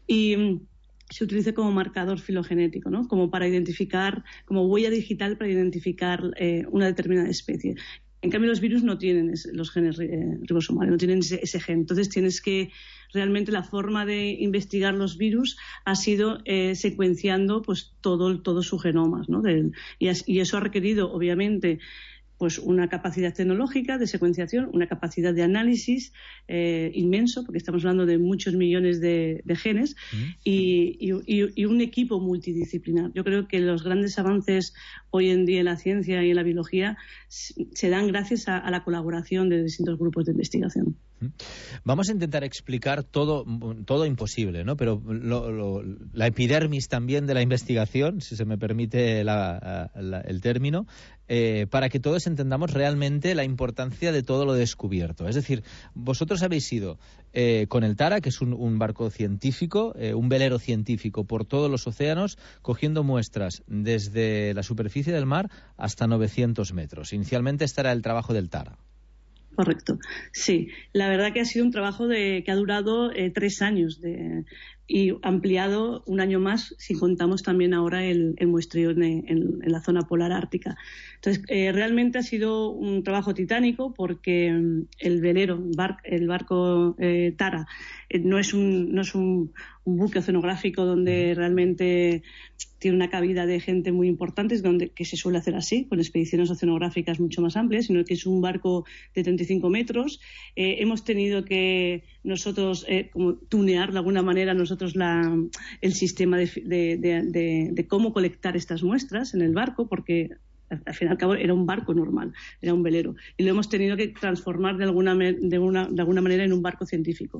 y se utiliza como marcador filogenético, ¿no? Como para identificar, como huella digital para identificar eh, una determinada especie. En cambio, los virus no tienen ese, los genes eh, ribosomales, no tienen ese, ese gen. Entonces, tienes que, realmente la forma de investigar los virus ha sido eh, secuenciando pues todo, todo su genoma, ¿no? Del, y, as, y eso ha requerido, obviamente, pues una capacidad tecnológica de secuenciación, una capacidad de análisis eh, inmenso, porque estamos hablando de muchos millones de, de genes, mm. y, y, y un equipo multidisciplinar. Yo creo que los grandes avances hoy en día en la ciencia y en la biología se dan gracias a, a la colaboración de distintos grupos de investigación. Vamos a intentar explicar todo, todo imposible, ¿no? Pero lo, lo, la epidermis también de la investigación, si se me permite la, la, el término, eh, para que todos entendamos realmente la importancia de todo lo descubierto. Es decir, vosotros habéis ido eh, con el Tara, que es un, un barco científico, eh, un velero científico por todos los océanos, cogiendo muestras desde la superficie del mar hasta novecientos metros. Inicialmente este era el trabajo del Tara. Correcto, sí. La verdad que ha sido un trabajo de, que ha durado eh, tres años de, y ampliado un año más si contamos también ahora el, el muestreo en, en, en la zona polar ártica. Entonces, eh, realmente ha sido un trabajo titánico porque el velero, bar, el barco eh, Tara, eh, no es un, no es un, un buque oceanográfico donde realmente tiene una cabida de gente muy importante, donde, que se suele hacer así, con expediciones oceanográficas mucho más amplias, sino que es un barco de treinta y cinco metros. Eh, hemos tenido que nosotros eh, como tunear de alguna manera nosotros la, el sistema de, de, de, de, de cómo colectar estas muestras en el barco, porque al fin y al cabo era un barco normal, era un velero, y lo hemos tenido que transformar de alguna, de una, de alguna manera en un barco científico.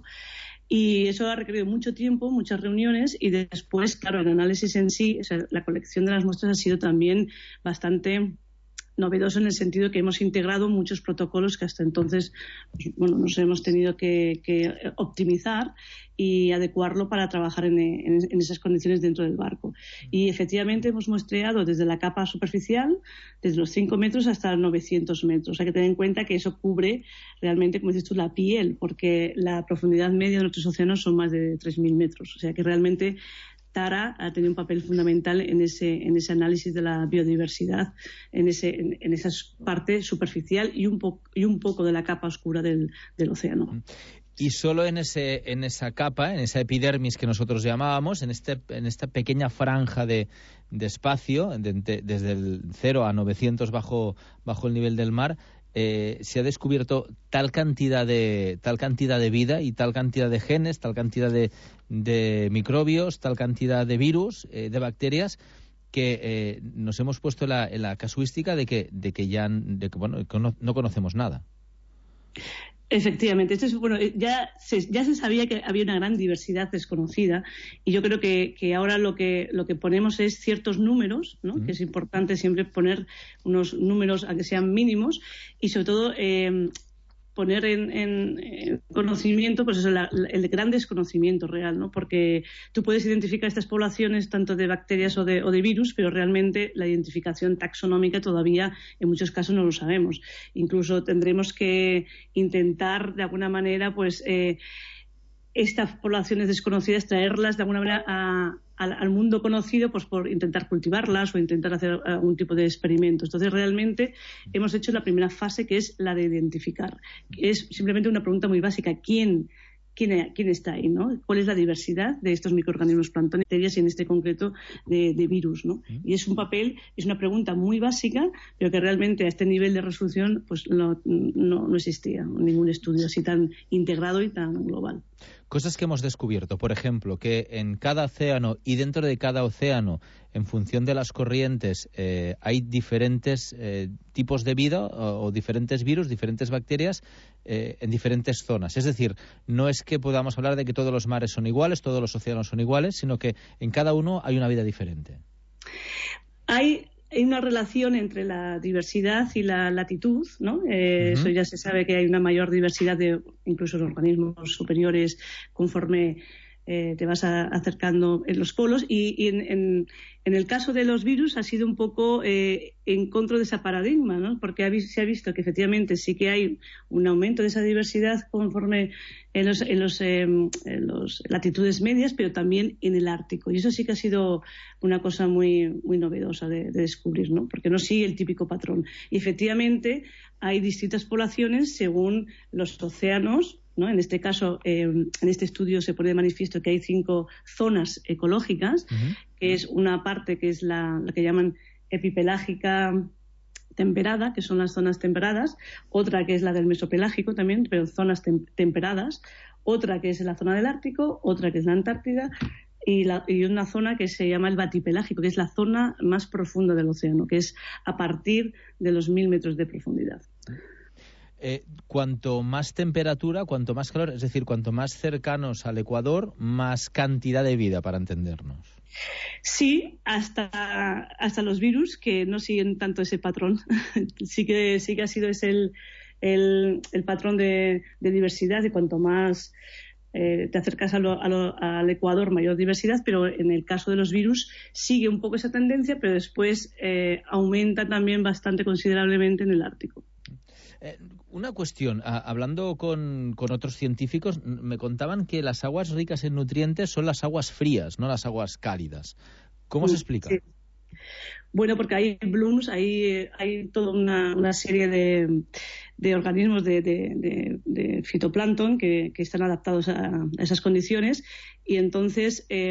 Y eso ha requerido mucho tiempo, muchas reuniones, y después, claro, el análisis en sí, o sea, la colección de las muestras ha sido también bastante novedoso en el sentido que hemos integrado muchos protocolos que hasta entonces pues, bueno, nos hemos tenido que, que optimizar y adecuarlo para trabajar en, en, en esas condiciones dentro del barco. Y efectivamente hemos muestreado desde la capa superficial, desde los cinco metros hasta los novecientos metros. Hay que tener en cuenta que eso cubre realmente, como dices tú, la piel, porque la profundidad media de nuestros océanos son más de tres mil metros. O sea que realmente Tara ha tenido un papel fundamental en ese, en ese análisis de la biodiversidad, en, ese, en, en esa parte superficial y un, po, y un poco de la capa oscura del, del océano. Y solo en, ese, en esa capa, en esa epidermis que nosotros llamábamos, en, este, en esta pequeña franja de, de espacio, de, de, desde el cero a novecientos bajo, bajo el nivel del mar, Eh, se ha descubierto tal cantidad de tal cantidad de vida y tal cantidad de genes, tal cantidad de, de microbios, tal cantidad de virus, eh, de bacterias, que eh, nos hemos puesto la, en la casuística de que, de que ya de que, bueno, que no, no conocemos nada. Efectivamente, esto es, bueno, ya se, ya se sabía que había una gran diversidad desconocida y yo creo que, que ahora lo que lo que ponemos es ciertos números, ¿no? Uh-huh. Que es importante siempre poner unos números a que sean mínimos y sobre todo eh, poner en, en, en conocimiento pues eso, la, el gran desconocimiento real, ¿no? Porque tú puedes identificar estas poblaciones tanto de bacterias o de, o de virus, pero realmente la identificación taxonómica todavía en muchos casos no lo sabemos. Incluso tendremos que intentar de alguna manera pues eh, estas poblaciones desconocidas traerlas de alguna manera a Al, al mundo conocido pues por intentar cultivarlas o intentar hacer algún tipo de experimentos. Entonces realmente hemos hecho la primera fase, que es la de identificar. Es simplemente una pregunta muy básica: ¿quién, quién, quién está ahí, ¿no? ¿Cuál es la diversidad de estos microorganismos planctónicos y en este concreto de, de virus, ¿no? Y es un papel, es una pregunta muy básica, pero que realmente a este nivel de resolución pues no, no, no existía ningún estudio así tan integrado y tan global. Cosas que hemos descubierto, por ejemplo, que en cada océano y dentro de cada océano, en función de las corrientes, eh, hay diferentes eh, tipos de vida o, o diferentes virus, diferentes bacterias eh, en diferentes zonas. Es decir, no es que podamos hablar de que todos los mares son iguales, todos los océanos son iguales, sino que en cada uno hay una vida diferente. Hay... Hay una relación entre la diversidad y la latitud, ¿no? Eh, uh-huh. Eso ya se sabe que hay una mayor diversidad de incluso de organismos superiores conforme eh, te vas a, acercando en los polos y, y en, en, en el caso de los virus ha sido un poco eh, en contra de ese paradigma, ¿no? Porque ha, se ha visto que efectivamente sí que hay un aumento de esa diversidad conforme en los, en los, eh, en los latitudes medias, pero también en el Ártico. Y eso sí que ha sido una cosa muy, muy novedosa de, de descubrir, ¿no? Porque no sigue el típico patrón. Y efectivamente hay distintas poblaciones según los océanos, ¿no? En este caso, eh, en este estudio se pone de manifiesto que hay cinco zonas ecológicas, uh-huh. que es una parte que es la, la que llaman epipelágica, temperada, que son las zonas temperadas, otra que es la del mesopelágico también, pero zonas tem temperadas, otra que es la zona del Ártico, otra que es la Antártida, y, la, y una zona que se llama el batipelágico, que es la zona más profunda del océano, que es a partir de los mil metros de profundidad. Eh, cuanto más temperatura, cuanto más calor, es decir, cuanto más cercanos al Ecuador, más cantidad de vida, para entendernos. Sí, hasta, hasta los virus, que no siguen tanto ese patrón. sí, que, sí que ha sido ese el, el, el patrón de, de diversidad, y cuanto más eh, te acercas a lo, a lo, al Ecuador, mayor diversidad, pero en el caso de los virus sigue un poco esa tendencia, pero después eh, aumenta también bastante considerablemente en el Ártico. Eh, una cuestión, a, hablando con, con otros científicos, me contaban que las aguas ricas en nutrientes son las aguas frías, no las aguas cálidas. ¿Cómo sí, se explica? Sí. Bueno, porque hay blooms, hay, hay toda una, una serie de, de organismos de, de, de, de fitoplancton que, que están adaptados a, a esas condiciones, y entonces eh,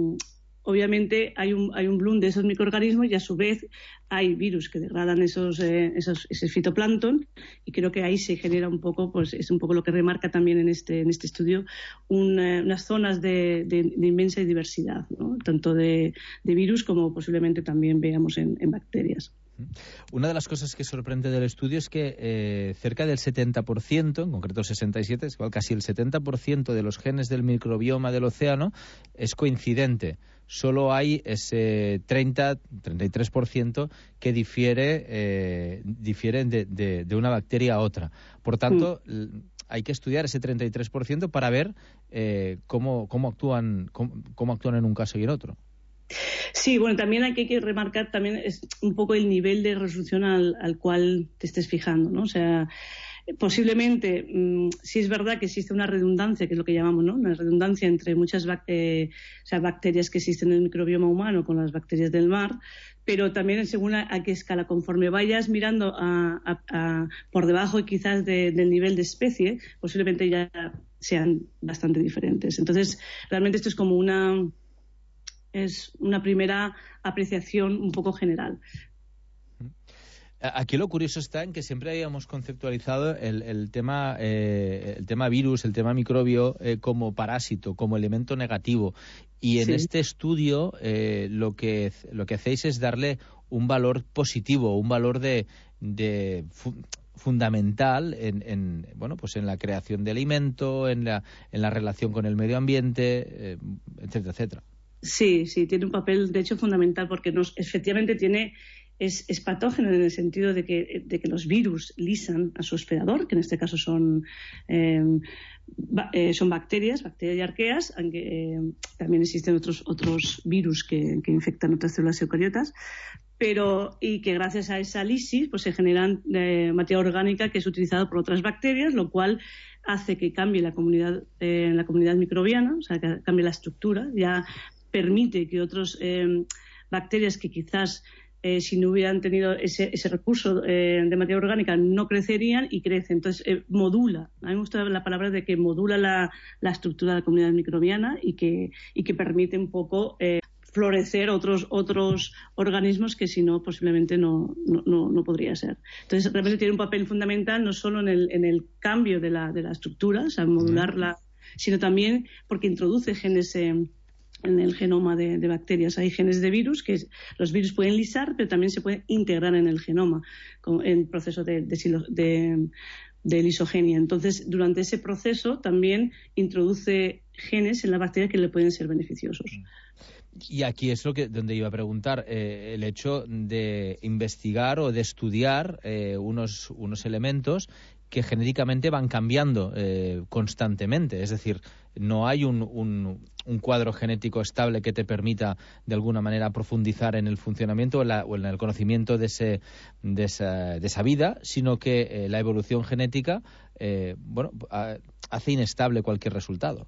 obviamente hay un, hay un bloom de esos microorganismos, y a su vez hay virus que degradan esos, eh, esos, ese fitoplancton, y creo que ahí se genera un poco, pues es un poco lo que remarca también en este, en este estudio, un, eh, unas zonas de, de, de inmensa diversidad, ¿no? Tanto de, de virus como posiblemente también veamos en, en bacterias. Una de las cosas que sorprende del estudio es que eh, cerca del setenta por ciento, en concreto el sesenta y siete por ciento, es igual casi el setenta por ciento de los genes del microbioma del océano es coincidente. Solo hay ese treinta, treinta y tres por ciento que difiere, eh, difieren de, de, de una bacteria a otra. Por tanto, mm. hay que estudiar ese treinta y tres por ciento para ver eh, cómo, cómo, actúan, cómo, cómo actúan en un caso y en otro. Sí, bueno, también hay que remarcar también es un poco el nivel de resolución al, al cual te estés fijando, ¿no? O sea, posiblemente, mmm, sí es verdad que existe una redundancia, que es lo que llamamos, ¿no? Una redundancia entre muchas eh, o sea, bacterias que existen en el microbioma humano con las bacterias del mar, pero también según a, a qué escala, conforme vayas mirando a, a, a, por debajo quizás de, del nivel de especie, posiblemente ya sean bastante diferentes. Entonces, realmente esto es como una... es una primera apreciación un poco general. Aquí lo curioso está en que siempre habíamos conceptualizado el, el, tema, eh, el tema virus, el tema microbio eh, como parásito, como elemento negativo. Y en sí. este estudio eh, lo, que, lo que hacéis es darle un valor positivo, un valor de... de fu fundamental en, en bueno pues en la creación de alimento, en la, en la relación con el medio ambiente, eh, etcétera, etcétera. Sí, sí, tiene un papel de hecho fundamental, porque nos, efectivamente tiene es, es patógeno en el sentido de que, de que los virus lisan a su hospedador, que en este caso son eh, ba, eh, son bacterias, bacterias y arqueas, aunque eh, también existen otros otros virus que, que infectan otras células eucariotas, pero y que gracias a esa lisis pues se generan eh, materia orgánica que es utilizada por otras bacterias, lo cual hace que cambie la comunidad eh, la comunidad microbiana, o sea, que cambie la estructura, ya permite que otras eh, bacterias que quizás eh, si no hubieran tenido ese, ese recurso eh, de materia orgánica no crecerían, y crecen. Entonces eh, modula, a mí me gusta la palabra de que modula la, la estructura de la comunidad microbiana y que, y que permite un poco eh, florecer otros otros organismos que si no posiblemente no, no, no, no podría ser. Entonces realmente tiene un papel fundamental no solo en el, en el cambio de la, de la estructura, o sea, modularla, sino también porque introduce genes eh, en el genoma de, de bacterias. Hay genes de virus que los virus pueden lisar, pero también se pueden integrar en el genoma en proceso de, de, de, de lisogenia. Entonces, durante ese proceso también introduce genes en la bacteria que le pueden ser beneficiosos. Y aquí es lo que donde iba a preguntar, eh, el hecho de investigar o de estudiar eh, unos, unos elementos que genéticamente van cambiando eh, constantemente. Es decir, no hay un, un, un cuadro genético estable que te permita de alguna manera profundizar en el funcionamiento o en, la, o en el conocimiento de, ese, de, esa, de esa vida, sino que eh, la evolución genética eh, bueno, hace inestable cualquier resultado.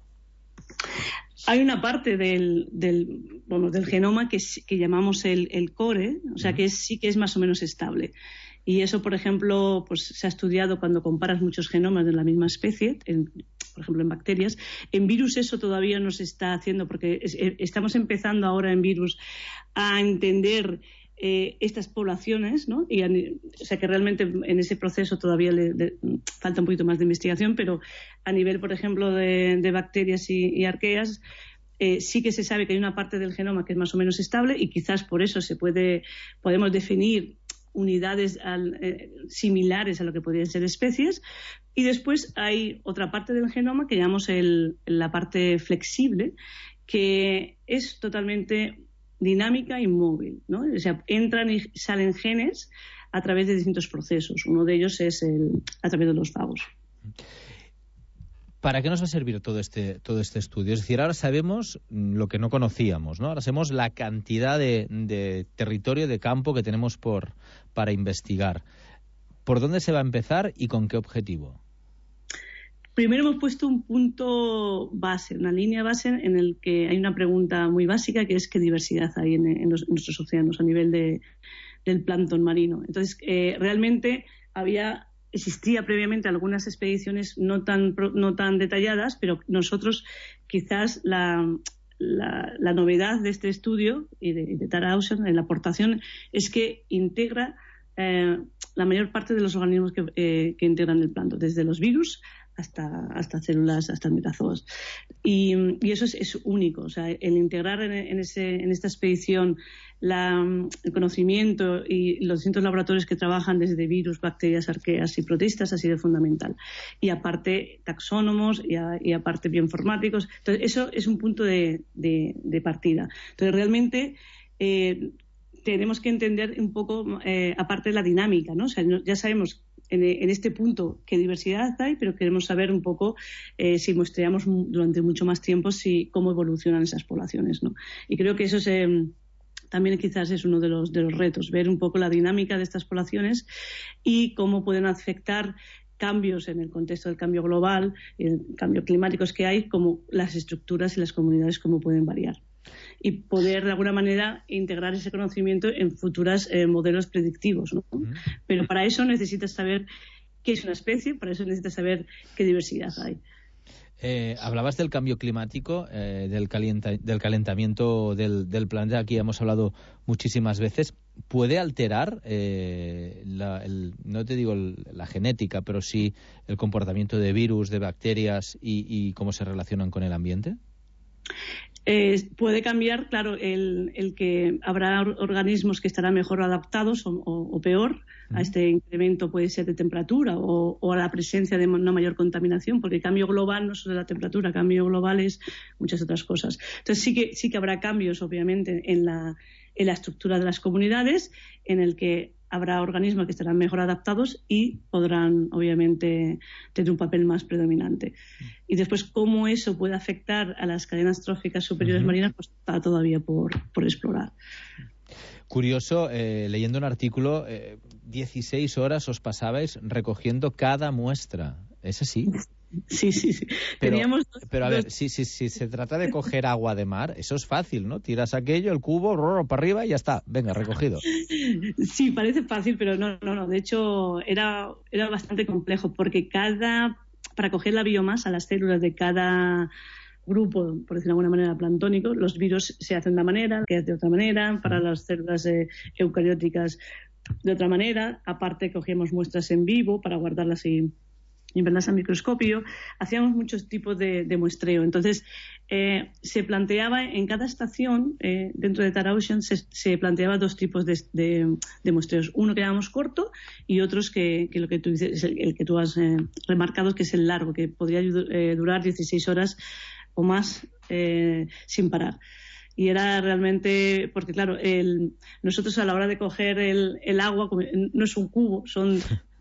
Hay una parte del, del, bueno, del genoma que, que llamamos el, el core, o sea, que es, sí que es más o menos estable. Y eso, por ejemplo, pues se ha estudiado cuando comparas muchos genomas de la misma especie, en, por ejemplo, en bacterias. En virus eso todavía no se está haciendo, porque es, estamos empezando ahora en virus a entender eh, estas poblaciones, ¿no? Y, o sea que realmente en ese proceso todavía le, le, falta un poquito más de investigación, pero a nivel, por ejemplo, de, de bacterias y, y arqueas, eh, sí que se sabe que hay una parte del genoma que es más o menos estable y quizás por eso se puede podemos definir unidades al, eh, similares a lo que podrían ser especies. Y después hay otra parte del genoma que llamamos el, la parte flexible, que es totalmente dinámica y móvil, ¿no? O sea, entran y salen genes a través de distintos procesos. Uno de ellos es el, a través de los fagos. ¿Para qué nos va a servir todo este, todo este estudio? Es decir, ahora sabemos lo que no conocíamos, ¿no? Ahora sabemos la cantidad de, de territorio, de campo que tenemos por, para investigar. ¿Por dónde se va a empezar y con qué objetivo? Primero hemos puesto un punto base, una línea base en el que hay una pregunta muy básica, que es qué diversidad hay en, en, los, en nuestros océanos a nivel de, del plancton marino. Entonces, eh, realmente había... Existía previamente algunas expediciones no tan, no tan detalladas, pero nosotros quizás la, la, la novedad de este estudio y de, de Tara Ausern en la aportación es que integra eh, la mayor parte de los organismos que, eh, que integran el plancton, desde los virus hasta, hasta células, hasta metazoos. Y, y eso es, es único. O sea, el integrar en, en, ese, en esta expedición la, el conocimiento y los distintos laboratorios que trabajan desde virus, bacterias, arqueas y protistas ha sido fundamental. Y aparte taxónomos y, a, y aparte bioinformáticos. Entonces, eso es un punto de, de, de partida. Entonces, realmente... Eh, tenemos que entender un poco, eh, aparte de la dinámica, ¿no? O sea, no, ya sabemos en, en este punto qué diversidad hay, pero queremos saber un poco eh, si muestreamos durante mucho más tiempo si cómo evolucionan esas poblaciones, ¿no? Y creo que eso es, eh, también quizás es uno de los, de los retos, ver un poco la dinámica de estas poblaciones y cómo pueden afectar cambios en el contexto del cambio global, el cambio climáticos que hay, como las estructuras y las comunidades cómo pueden variar. Y poder de alguna manera integrar ese conocimiento en futuros eh, modelos predictivos, ¿no? Uh-huh. Pero para eso necesitas saber qué es una especie, para eso necesitas saber qué diversidad hay. Eh, hablabas del cambio climático, eh, del, calienta, del calentamiento del, del planeta, aquí hemos hablado muchísimas veces. ¿Puede alterar, eh, la, el, no te digo el, la genética, pero sí el comportamiento de virus, de bacterias y, y cómo se relacionan con el ambiente? Eh, puede cambiar, claro, el, el que habrá organismos que estarán mejor adaptados o, o, o peor a este incremento, puede ser de temperatura o, o a la presencia de una mayor contaminación, porque el cambio global no es solo la temperatura, cambio global es muchas otras cosas. Entonces sí que, sí que habrá cambios, obviamente, en la, en la estructura de las comunidades, en el que habrá organismos que estarán mejor adaptados y podrán, obviamente, tener un papel más predominante. Y después, cómo eso puede afectar a las cadenas tróficas superiores uh-huh. marinas, pues está todavía por, por explorar. Curioso, eh, leyendo un artículo, eh, dieciséis horas os pasabais recogiendo cada muestra. ¿Es así? Sí, sí, sí. Pero, Teníamos dos, pero a ver, dos... si, si, si se trata de coger agua de mar, eso es fácil, ¿no? Tiras aquello, el cubo, rrr, para arriba y ya está. Venga, recogido. Sí, parece fácil, pero no, no, no. De hecho, era, era bastante complejo porque cada, para coger la biomasa, las células de cada grupo, por decirlo de alguna manera, planctónico, los virus se hacen de una manera, que es de otra manera, para las células eh, eucarióticas de otra manera. Aparte, cogíamos muestras en vivo para guardarlas y y verlas al microscopio, hacíamos muchos tipos de, de muestreo. Entonces, eh, se planteaba en cada estación, eh, dentro de Tara Ausern, se, se planteaba dos tipos de, de, de muestreos. Uno que llamamos corto y otros que, que lo que tú dices, es el, el que tú has eh, remarcado, que es el largo, que podría eh, durar dieciséis horas o más eh, sin parar. Y era realmente, porque claro, el, nosotros a la hora de coger el, el agua, no es un cubo, son...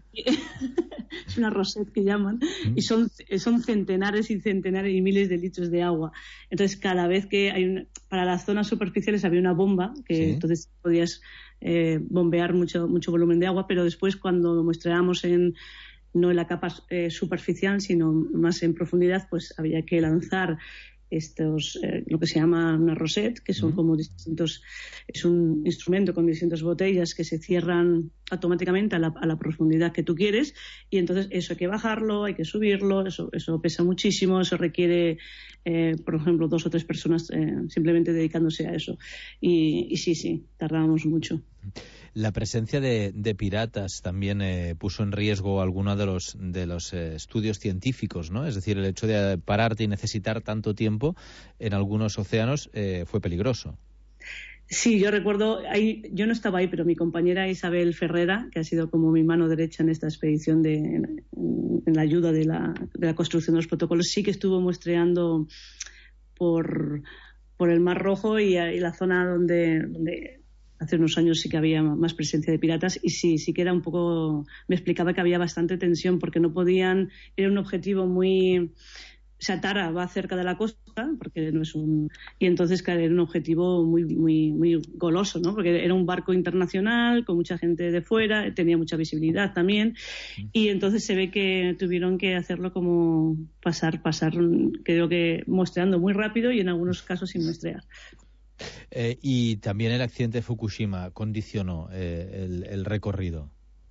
es una rosette que llaman, y son, son centenares y centenares y miles de litros de agua. Entonces, cada vez que hay una, para las zonas superficiales había una bomba, que sí. Entonces podías eh, bombear mucho, mucho volumen de agua, pero después cuando muestreábamos en, no en la capa eh, superficial, sino más en profundidad, pues había que lanzar estos, eh, lo que se llama una rosette, que son uh-huh. como distintos, es un instrumento con distintas botellas que se cierran automáticamente a la, a la profundidad que tú quieres, y entonces eso hay que bajarlo, hay que subirlo, eso, eso pesa muchísimo, eso requiere, eh, por ejemplo, dos o tres personas eh, simplemente dedicándose a eso. Y, y sí, sí, tardábamos mucho. La presencia de, de piratas también eh, puso en riesgo alguno de los, de los eh, estudios científicos, ¿no? Es decir, el hecho de pararte y necesitar tanto tiempo en algunos océanos eh, fue peligroso. Sí, yo recuerdo, ahí, yo no estaba ahí, pero mi compañera Isabel Ferrera, que ha sido como mi mano derecha en esta expedición de, en, en la ayuda de la, de la construcción de los protocolos, sí que estuvo muestreando por, por el Mar Rojo y, y la zona donde... donde hace unos años sí que había más presencia de piratas y sí, sí que era un poco... Me explicaba que había bastante tensión porque no podían... Era un objetivo muy... O sea, Tara va cerca de la costa porque no es un... Y entonces, claro, era un objetivo muy, muy, muy goloso, ¿no? Porque era un barco internacional con mucha gente de fuera, tenía mucha visibilidad también y entonces se ve que tuvieron que hacerlo como pasar, pasar, creo que muestreando muy rápido y en algunos casos sin muestrear. Eh, y también el accidente de Fukushima condicionó eh, el, el recorrido.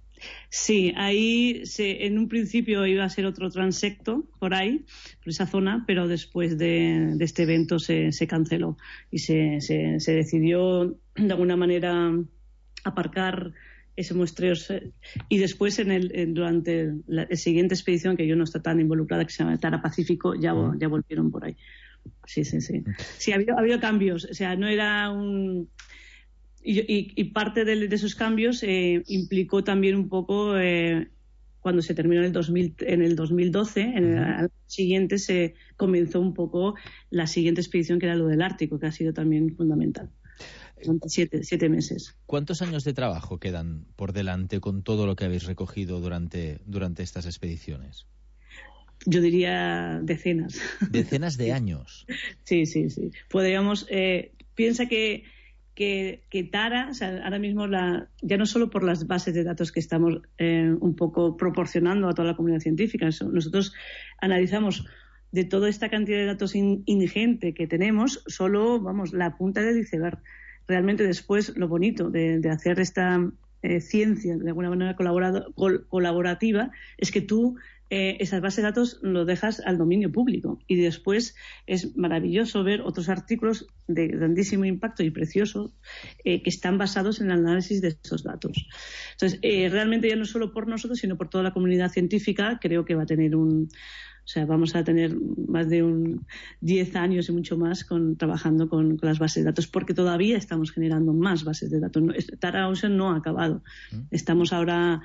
Sí, ahí se, en un principio iba a ser otro transecto por ahí, por esa zona, pero después de, de este evento se, se canceló y se, se, se decidió de alguna manera aparcar ese muestreo y después en el, en, durante la, la siguiente expedición, que yo no estaba tan involucrada, que se llama Tara Pacífico, ya, uh-huh. ya volvieron por ahí. Sí, sí, sí. Sí, ha habido, ha habido cambios. O sea, no era un... Y, y, y parte de, de esos cambios eh, implicó también un poco... Eh, cuando se terminó en el, dos mil, en el dos mil doce, en el año siguiente se comenzó un poco la siguiente expedición, que era lo del Ártico, que ha sido también fundamental. Durante siete, siete meses. ¿Cuántos años de trabajo quedan por delante con todo lo que habéis recogido durante, durante estas expediciones? Yo diría decenas. ¿Decenas de años? Sí, sí, sí. Podríamos... Eh, piensa que, que, que Tara, o sea, ahora mismo, la, ya no solo por las bases de datos que estamos eh, un poco proporcionando a toda la comunidad científica, eso, nosotros analizamos de toda esta cantidad de datos in, ingente que tenemos, solo, vamos, la punta del iceberg. Realmente después lo bonito de, de hacer esta eh, ciencia de alguna manera colaborado, col, colaborativa es que tú eh, esas bases de datos lo dejas al dominio público y después es maravilloso ver otros artículos de grandísimo impacto y preciosos eh, que están basados en el análisis de esos datos. Entonces, eh, realmente ya no solo por nosotros sino por toda la comunidad científica creo que va a tener un... O sea, vamos a tener más de un diez años y mucho más con, trabajando con, con las bases de datos, porque todavía estamos generando más bases de datos. Tara Ocean no ha acabado. Estamos ahora,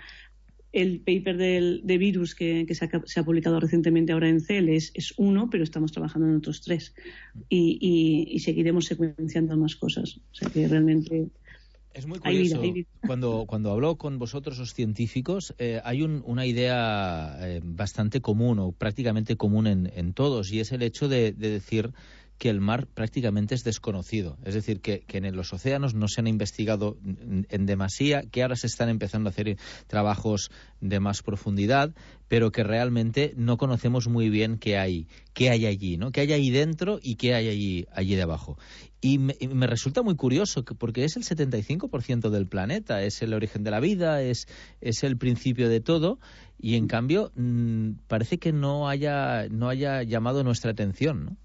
el paper del, de virus que, que se, ha, se ha publicado recientemente ahora en Cell es, es uno, pero estamos trabajando en otros tres. Y, y, y seguiremos secuenciando más cosas. O sea que realmente... Es muy curioso. Cuando, cuando hablo con vosotros, los científicos, eh, hay un, una idea eh, bastante común o prácticamente común en, en todos, y es el hecho de, de decir que el mar prácticamente es desconocido. Es decir, que, que en los océanos no se han investigado en, en demasía, que ahora se están empezando a hacer trabajos de más profundidad, pero que realmente no conocemos muy bien qué hay, qué hay allí, ¿no? Qué hay ahí dentro y qué hay allí, allí debajo. Y me, y me resulta muy curioso, que, porque es el setenta y cinco por ciento del planeta, es el origen de la vida, es, es el principio de todo, y en cambio mmm, parece que no haya, no haya llamado nuestra atención, ¿no?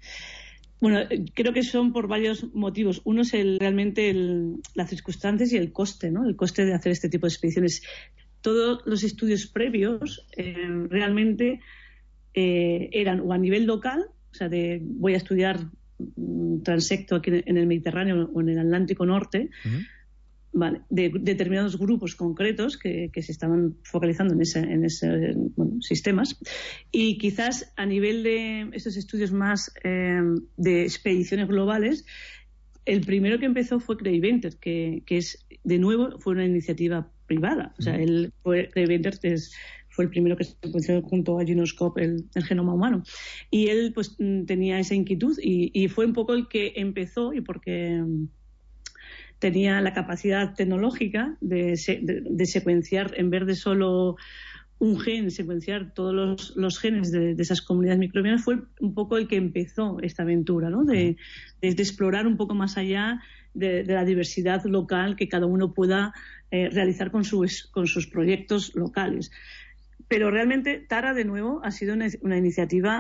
Bueno, creo que son por varios motivos. Uno es el, realmente el, las circunstancias y el coste, ¿no? El coste de hacer este tipo de expediciones. Todos los estudios previos eh, realmente eh, eran o a nivel local, o sea, de voy a estudiar un transecto aquí en el Mediterráneo o en el Atlántico Norte, uh-huh. Vale, de, de determinados grupos concretos que, que se estaban focalizando en ese, en ese bueno, sistemas, y quizás a nivel de estos estudios más eh, de expediciones globales, el primero que empezó fue Craig Venter, que, que es de nuevo fue una iniciativa privada. O sea, él fue, Craig Venter es, fue el primero que se puso junto a Genoscope el, el genoma humano, y él pues tenía esa inquietud y, y fue un poco el que empezó, y porque tenía la capacidad tecnológica de, de, de secuenciar, en vez de solo un gen, secuenciar todos los, los genes de, de esas comunidades microbianas, fue un poco el que empezó esta aventura, ¿no? De, de, de explorar un poco más allá de, de la diversidad local que cada uno pueda eh, realizar con sus, con sus proyectos locales. Pero realmente Tara, de nuevo, ha sido una, una iniciativa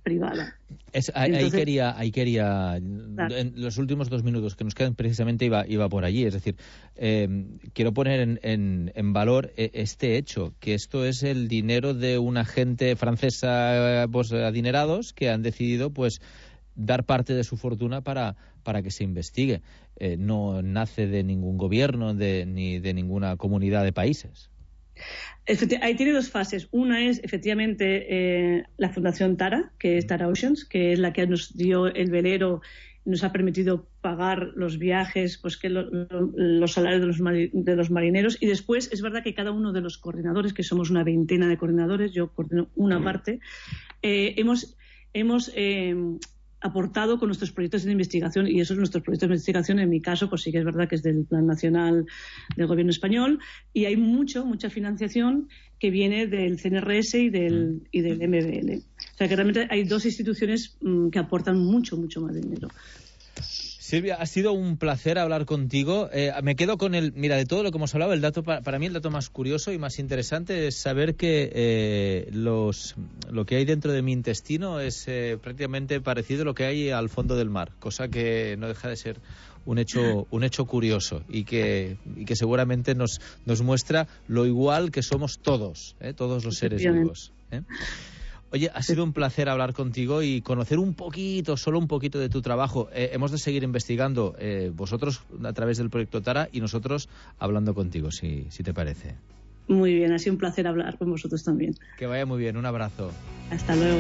privada. Es, ahí, Entonces, ahí quería, ahí quería claro. en los últimos dos minutos que nos quedan precisamente iba, iba por allí. Es decir, eh, quiero poner en, en, en valor este hecho, que esto es el dinero de una gente francesa, pues, adinerados, que han decidido, pues, dar parte de su fortuna para, para que se investigue. Eh, no nace de ningún gobierno de, ni de ninguna comunidad de países. Ahí tiene dos fases. Una es, efectivamente, eh, la Fundación Tara, que es Tara Oceans, que es la que nos dio el velero, nos ha permitido pagar los viajes, pues que lo, lo, los salarios de los, mari, de los marineros. Y después, es verdad que cada uno de los coordinadores, que somos una veintena de coordinadores, yo coordino una parte, eh, hemos... hemos eh, aportado con nuestros proyectos de investigación, y esos nuestros proyectos de investigación, en mi caso, pues sí que es verdad que es del Plan Nacional del Gobierno Español, y hay mucho, mucha financiación que viene del C N R S y del, y del M B L. O sea que realmente hay dos instituciones mmm, que aportan mucho, mucho más dinero. Silvia, ha sido un placer hablar contigo. Eh, me quedo con el... Mira, de todo lo que hemos hablado, el dato para, para mí el dato más curioso y más interesante es saber que eh, los, lo que hay dentro de mi intestino es eh, prácticamente parecido a lo que hay al fondo del mar, cosa que no deja de ser un hecho, un hecho curioso y que, y que seguramente nos, nos muestra lo igual que somos todos, ¿eh? Todos los seres vivos, ¿eh? Oye, ha sido un placer hablar contigo y conocer un poquito, solo un poquito de tu trabajo. Eh, hemos de seguir investigando, eh, vosotros a través del proyecto Tara y nosotros hablando contigo, si, si te parece. Muy bien, ha sido un placer hablar con vosotros también. Que vaya muy bien, un abrazo. Hasta luego.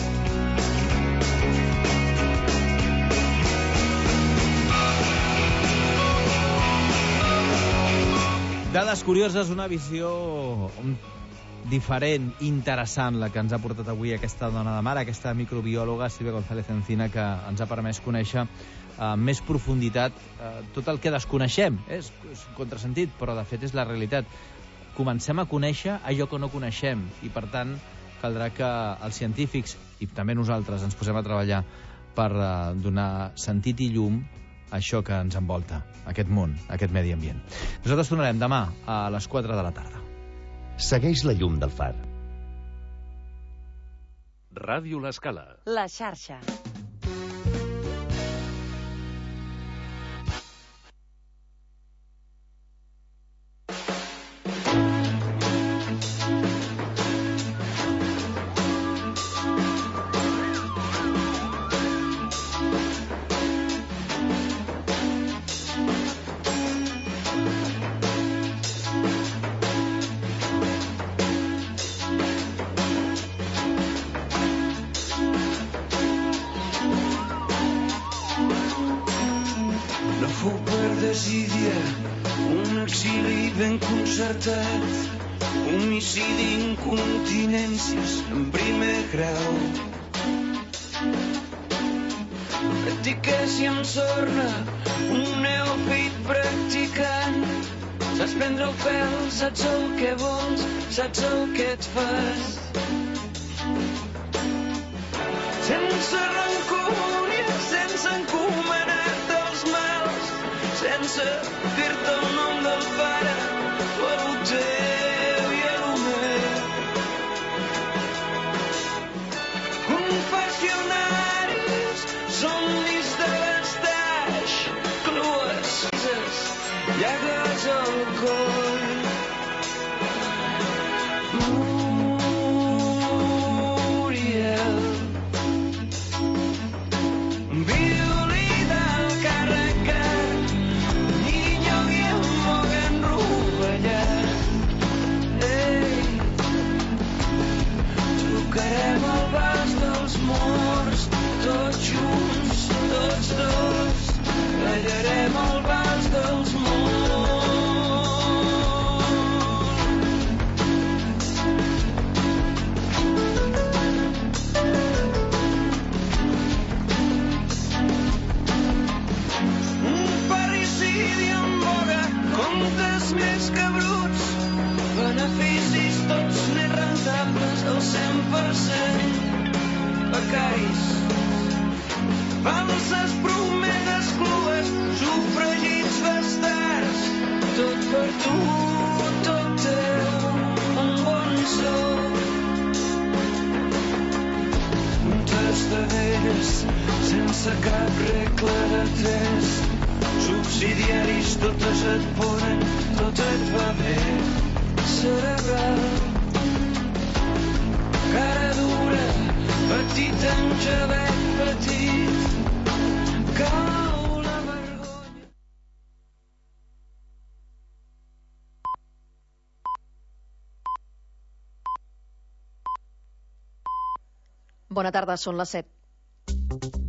Dades curioses, una visió diferent, interessant, la que ens ha portat avui aquesta dona de mar, aquesta microbiòloga, Silvia González Encina, que ens ha permès conèixer amb uh, més profunditat uh, tot el que desconeixem. És, és un contrasentit, però de fet és la realitat. Comencem a conèixer allò que no coneixem i, per tant, caldrà que els científics, i també nosaltres, ens posem a treballar per uh, donar sentit i llum a això que ens envolta, aquest món, aquest medi ambient. Nosaltres tornarem demà a les quatre de la tarda. Segueix la llum del far. Ràdio L'Escala. La xarxa. Homicidi, incontinències en primer grau. Etiquesi amb sorna, un neòfit practicant. Saps prendre el pèl, saps el que vols, saps el que et fas. Sense rancúnia, sense encomanar-te els mals, sense dir-te el nom del pare o el teu i el meu. Confessionaris, somnis de bastaix, cloaces, llagues al coll. Muriel, violí del carregat, niño bien moguent rovellat. Ei, tocarem el vals dels morts, tots junts, tots dos, ballarem el vals dels morts. Un parricidi en boga, comptes més que bruts, beneficis tots més rentables, el cent per cent becaris, falses promeses clues, sofregits bastards, tot per tu, tot teu, un bon sou. Un tast sense cap regla de tres. Subsidiaris, totes et ponen, tot et va bé. Cerebral, cara dura, petit angelet petit, cau la vergonya. Bona tarda, són les set.